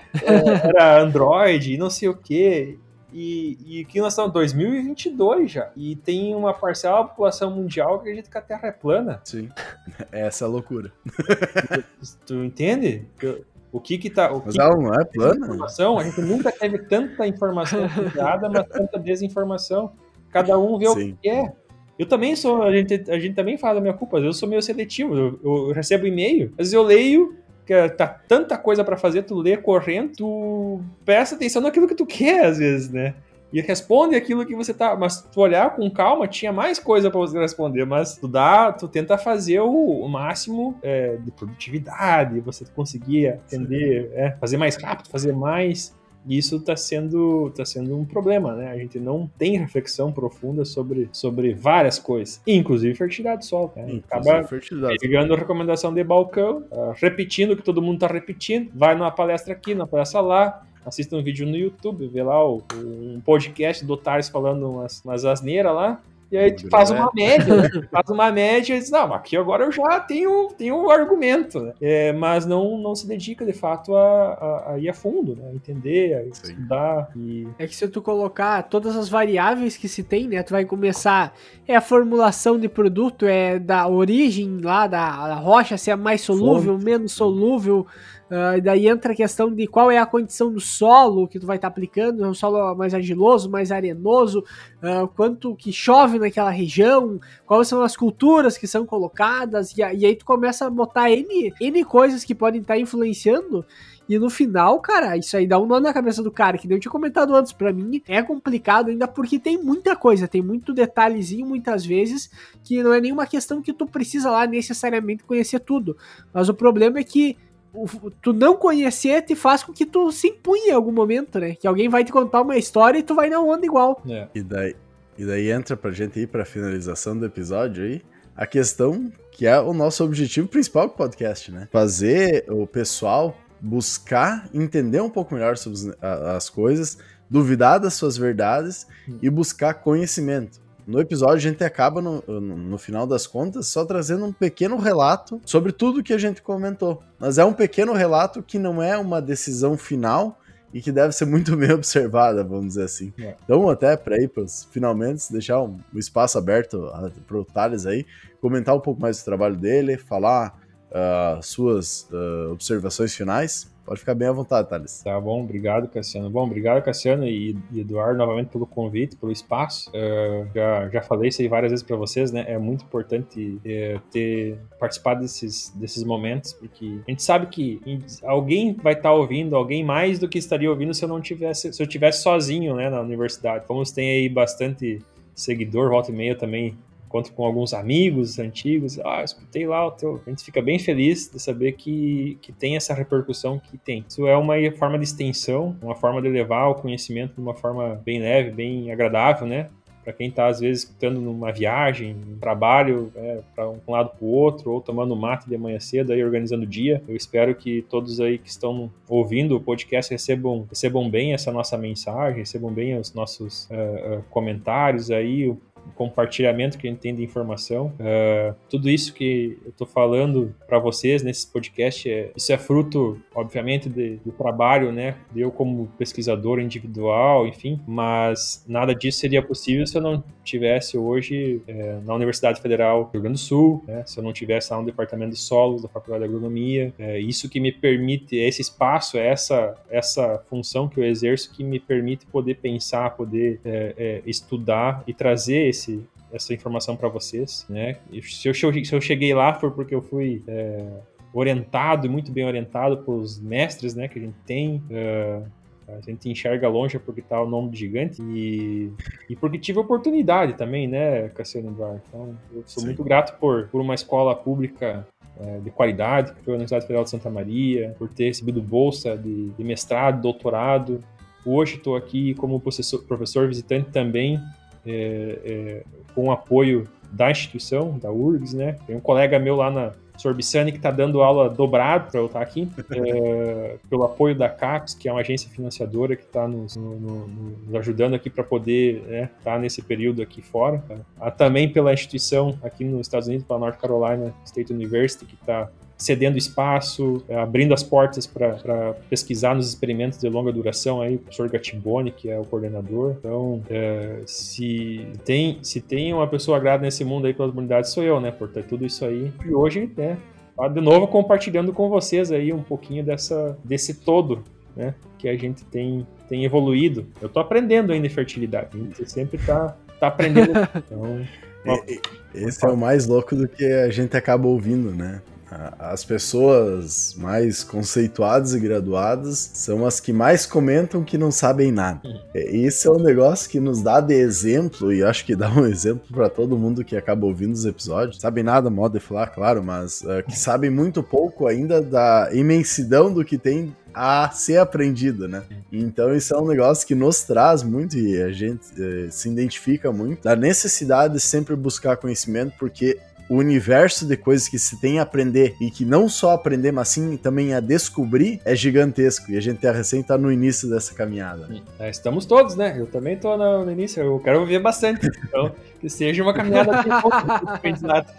era Android e não sei o quê. E, e aqui nós estamos em dois mil e vinte e dois já. E tem uma parcela da população mundial que acredita que a Terra é plana. Sim, essa é a loucura. Tu, tu entende? Eu, O que que tá... O mas que ela não é plana? Informação, a gente nunca teve tanta informação cruzada, mas tanta desinformação. Cada um vê Sim. o que é. Eu também sou... A gente, a gente também fala da minha culpa. Eu sou meio seletivo. Eu, eu recebo e-mail. Às vezes eu leio, que tá tanta coisa pra fazer, tu lê correndo, tu presta atenção naquilo que tu quer, às vezes, né? E responde aquilo que você tá... Mas tu olhar com calma, tinha mais coisa pra você responder, mas tu dá, tu tenta fazer o, o máximo é, de produtividade, você conseguir atender, é, fazer mais rápido, fazer mais... E isso tá sendo, tá sendo um problema, né? A gente não tem reflexão profunda sobre, sobre várias coisas, inclusive fertilidade do solo, né? Inclusive acaba fertilidade. Pegando a recomendação de balcão, uh, repetindo o que todo mundo tá repetindo, vai numa palestra aqui, numa palestra lá, assista um vídeo no YouTube, vê lá o, um podcast do Tars falando umas, umas asneiras lá, e aí tu faz uma média, né? faz uma média e diz, não, aqui agora eu já tenho, tenho um argumento, né? É, mas não, não se dedica, de fato, a, a, a ir a fundo, né? A entender, a Sim. estudar. E... É que se tu colocar todas as variáveis que se tem, né? Tu vai começar, é a formulação de produto, é da origem lá da, da rocha, se é mais solúvel, Fonte. menos solúvel. Uh, daí entra a questão de qual é a condição do solo que tu vai estar tá aplicando, é um solo mais argiloso, mais arenoso, uh, quanto que chove naquela região, quais são as culturas que são colocadas, e, e aí tu começa a botar N, N coisas que podem estar tá influenciando, e no final, cara, isso aí dá um nó na cabeça do cara, que nem eu tinha comentado antes, pra mim é complicado ainda porque tem muita coisa, tem muito detalhezinho muitas vezes, que não é nenhuma questão que tu precisa lá necessariamente conhecer tudo, mas o problema é que tu não conhecer te faz com que tu se impunha em algum momento, né? Que alguém vai te contar uma história e tu vai na onda igual. É. E, daí, e daí entra pra gente ir pra finalização do episódio aí, a questão que é o nosso objetivo principal do podcast, né? Fazer o pessoal buscar entender um pouco melhor sobre as coisas, duvidar das suas verdades e buscar conhecimento. No episódio, a gente acaba, no, no, no final das contas, só trazendo um pequeno relato sobre tudo que a gente comentou. Mas é um pequeno relato que não é uma decisão final e que deve ser muito bem observada, vamos dizer assim. É. Então, até para ir para os finalmente, deixar um, um espaço aberto para o Thales aí, comentar um pouco mais do trabalho dele, falar uh, suas uh, observações finais. Pode ficar bem à vontade, Thales. Tá bom, obrigado, Cassiano. Bom, obrigado, Cassiano e, e Eduardo, novamente pelo convite, pelo espaço. Uh, já, já falei isso aí várias vezes para vocês, né? É muito importante é, ter participado desses, desses momentos, porque a gente sabe que alguém vai estar tá ouvindo, alguém mais do que estaria ouvindo se eu não tivesse, se eu tivesse sozinho, né, na universidade. Como você tem aí bastante seguidor, volta e meia também. Encontro com alguns amigos antigos, ah, escutei lá o teu... A gente fica bem feliz de saber que, que tem essa repercussão que tem. Isso é uma forma de extensão, uma forma de levar o conhecimento de uma forma bem leve, bem agradável, né? Para quem está, às vezes, escutando numa viagem, um trabalho, é, para um lado para o outro, ou tomando mate de manhã cedo, aí organizando o dia. Eu espero que todos aí que estão ouvindo o podcast recebam, recebam bem essa nossa mensagem, recebam bem os nossos uh, uh, comentários aí, o compartilhamento que a gente tem de informação. Uh, tudo isso que eu estou falando para vocês nesse podcast, é, isso é fruto, obviamente, de, do trabalho, né? De eu como pesquisador individual, enfim, mas nada disso seria possível se eu não tivesse hoje é, na Universidade Federal do Rio Grande do Sul, né? Se eu não tivesse lá no Departamento de Solos da Faculdade de Agronomia. É isso que me permite, esse espaço, essa, essa função que eu exerço que me permite poder pensar, poder é, é, estudar e trazer esse, essa informação para vocês, né? E se, eu, se eu cheguei lá foi porque eu fui é, orientado, muito bem orientado pelos mestres, né, que a gente tem. É, a gente enxerga longe porque tá o nome do gigante e, e porque tive oportunidade também, né, Cassiano Eduardo? Então, eu sou Sim. muito grato por, por uma escola pública é, de qualidade, que foi a Universidade Federal de Santa Maria, por ter recebido bolsa de, de mestrado, doutorado. Hoje estou aqui como professor, professor visitante também, É, é, com o apoio da instituição, da U R G S, né? Tem um colega meu lá na Sorbissani que está dando aula dobrado para eu estar aqui, é, pelo apoio da C A C S, que é uma agência financiadora que está nos, no, no, nos ajudando aqui para poder estar né, tá nesse período aqui fora. Tá? Há também pela instituição aqui nos Estados Unidos, pela North Carolina State University, que está cedendo espaço, abrindo as portas para pesquisar nos experimentos de longa duração, aí, o professor Gattiboni, que é o coordenador. Então, é, se, tem, se tem uma pessoa grata nesse mundo aí pela comunidade, sou eu, né, por ter tudo isso aí. E hoje, né, de novo compartilhando com vocês aí um pouquinho dessa, desse todo, né, que a gente tem, tem evoluído. Eu tô aprendendo ainda em fertilidade, a gente sempre tá, tá aprendendo. Então, uma... Esse é o mais louco do que a gente acaba ouvindo, né? As pessoas mais conceituadas e graduadas são as que mais comentam que não sabem nada. Esse é um negócio que nos dá de exemplo, e acho que dá um exemplo para todo mundo que acaba ouvindo os episódios. Sabem nada, modo de falar, claro, mas uh, que sabem muito pouco ainda da imensidão do que tem a ser aprendido, né? Então isso é um negócio que nos traz muito e a gente uh, se identifica muito da necessidade de sempre buscar conhecimento, porque o universo de coisas que se tem a aprender e que não só aprender, mas sim também a descobrir é gigantesco. E a gente recém tá no início dessa caminhada. É, estamos todos, né? Eu também tô no, no início, eu quero ver bastante. Então, que seja uma caminhada aqui um pouco.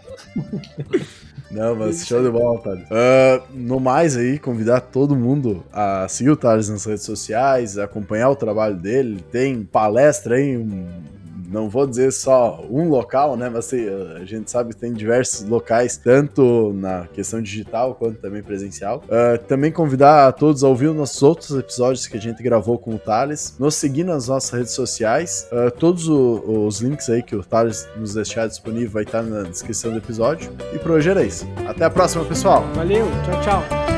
Não, mas show de bola, Thales. Uh, no mais aí, convidar todo mundo a seguir o Thales nas redes sociais, acompanhar o trabalho dele. Tem palestra aí, um... não vou dizer só um local, né, mas assim, a gente sabe que tem diversos locais, tanto na questão digital quanto também presencial. Uh, também convidar a todos a ouvir os nossos outros episódios que a gente gravou com o Thales, nos seguir nas nossas redes sociais, uh, todos o, os links aí que o Thales nos deixar disponível vai estar na descrição do episódio. E por hoje era isso. Até a próxima, pessoal! Valeu, tchau, tchau!